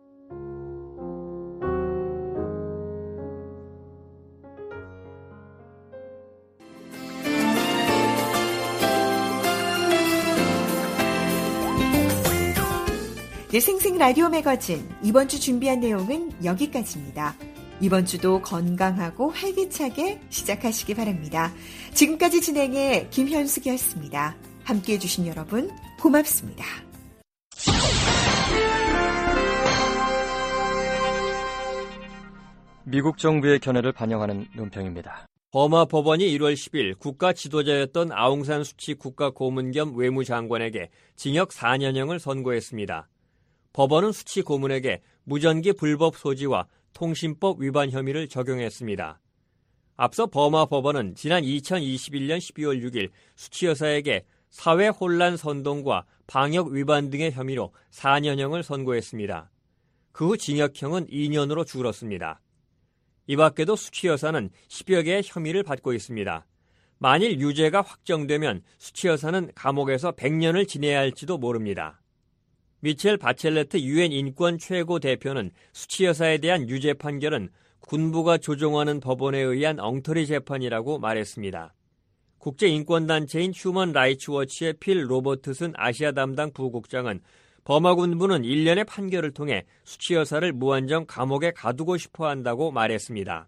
네, 생생 라디오 매거진 이번 주 준비한 내용은 여기까지입니다. 이번 주도 건강하고 활기차게 시작하시기 바랍니다. 지금까지 진행의 김현숙이었습니다. 함께해 주신 여러분 고맙습니다. 미국 정부의 견해를 반영하는 논평입니다. 버마 법원이 1월 10일 국가 지도자였던 아웅산 수치 국가 고문 겸 외무장관에게 징역 4년형을 선고했습니다. 법원은 수치 고문에게 무전기 불법 소지와 통신법 위반 혐의를 적용했습니다. 앞서 버마 법원은 지난 2021년 12월 6일 수치 여사에게 사회 혼란 선동과 방역 위반 등의 혐의로 4년형을 선고했습니다. 그 후 징역형은 2년으로 줄었습니다. 이 밖에도 수치 여사는 10여 개의 혐의를 받고 있습니다. 만일 유죄가 확정되면 수치 여사는 감옥에서 100년을 지내야 할지도 모릅니다. 미첼 바첼레트 유엔 인권 최고 대표는 수치 여사에 대한 유죄 판결은 군부가 조종하는 법원에 의한 엉터리 재판이라고 말했습니다. 국제인권단체인 휴먼 라이츠 워치의 필 로버트슨 아시아 담당 부국장은 버마 군부는 1년의 판결을 통해 수치 여사를 무한정 감옥에 가두고 싶어 한다고 말했습니다.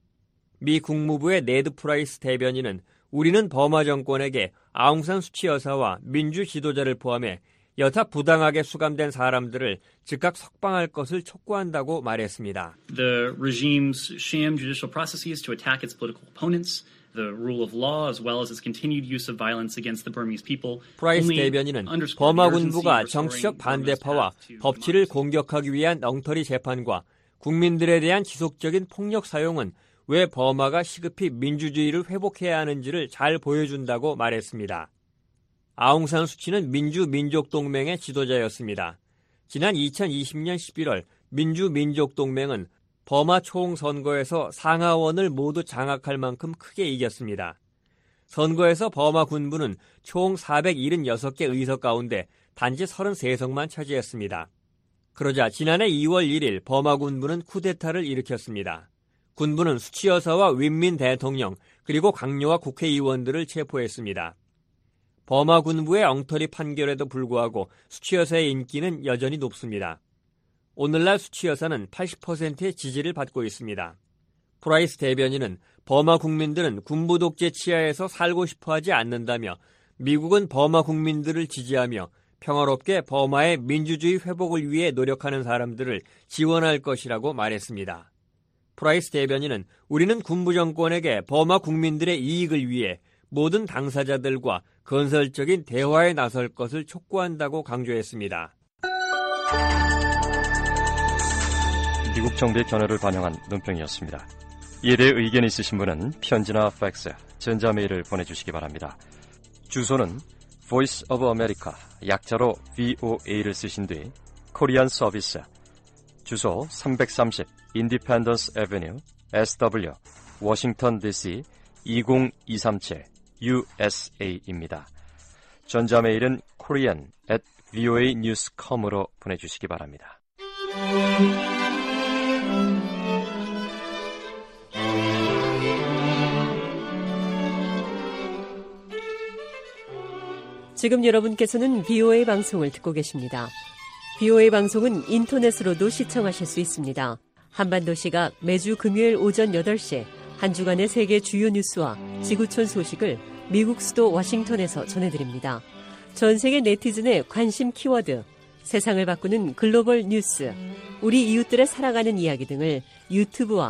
미 국무부의 네드 프라이스 대변인은 우리는 버마 정권에게 아웅산 수치 여사와 민주 지도자를 포함해 여타 부당하게 수감된 사람들을 즉각 석방할 것을 촉구한다고 말했습니다. The regime's sham judicial processes to attack its political opponents, the rule of law, as well as its continued use of violence against the Burmese people. 프라이스 대변인은 버마 군부가 정치적 반대파와 법치를 공격하기 위한 엉터리 재판과 국민들에 대한 지속적인 폭력 사용은 왜 버마가 시급히 민주주의를 회복해야 하는지를 잘 보여준다고 말했습니다. 아웅산 수치는 민주민족동맹의 지도자였습니다. 지난 2020년 11월 민주민족동맹은 버마 총선거에서 상하원을 모두 장악할 만큼 크게 이겼습니다. 선거에서 버마 군부는 총 476개 의석 가운데 단지 33석만 차지했습니다. 그러자 지난해 2월 1일 버마 군부는 쿠데타를 일으켰습니다. 군부는 수치 여사와 윈민 대통령 그리고 강요와 국회의원들을 체포했습니다. 버마 군부의 엉터리 판결에도 불구하고 수치 여사의 인기는 여전히 높습니다. 오늘날 수치 여사는 80%의 지지를 받고 있습니다. 프라이스 대변인은 버마 국민들은 군부 독재 치하에서 살고 싶어 하지 않는다며 미국은 버마 국민들을 지지하며 평화롭게 버마의 민주주의 회복을 위해 노력하는 사람들을 지원할 것이라고 말했습니다. 프라이스 대변인은 우리는 군부 정권에게 버마 국민들의 이익을 위해 모든 당사자들과 건설적인 대화에 나설 것을 촉구한다고 강조했습니다. 미국 정부의 견해를 반영한 논평이었습니다. 이에 대해 의견 있으신 분은 편지나 팩스, 전자메일을 보내주시기 바랍니다. 주소는 Voice of America, 약자로 VOA를 쓰신 뒤 코리안 서비스, 주소 330 Independence Avenue, SW, 워싱턴 DC 20237 USA입니다. 전자메일은 korean@voanews.com으로 보내주시기 바랍니다. 지금 여러분께서는 VOA 방송을 듣고 계십니다. VOA 방송은 인터넷으로도 시청하실 수 있습니다. 한반도 시각 매주 금요일 오전 8시 한 주간의 세계 주요 뉴스와 지구촌 소식을 미국 수도 워싱턴에서 전해드립니다. 전 세계 네티즌의 관심 키워드, 세상을 바꾸는 글로벌 뉴스, 우리 이웃들의 살아가는 이야기 등을 유튜브와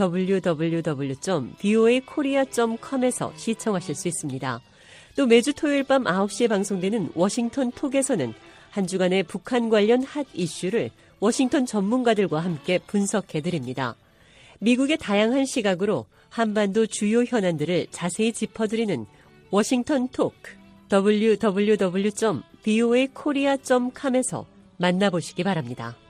www.voakorea.com에서 시청하실 수 있습니다. 또 매주 토요일 밤 9시에 방송되는 워싱턴 톡에서는 한 주간의 북한 관련 핫 이슈를 워싱턴 전문가들과 함께 분석해드립니다. 미국의 다양한 시각으로 한반도 주요 현안들을 자세히 짚어드리는 워싱턴 톡, www.voakorea.com에서 만나보시기 바랍니다.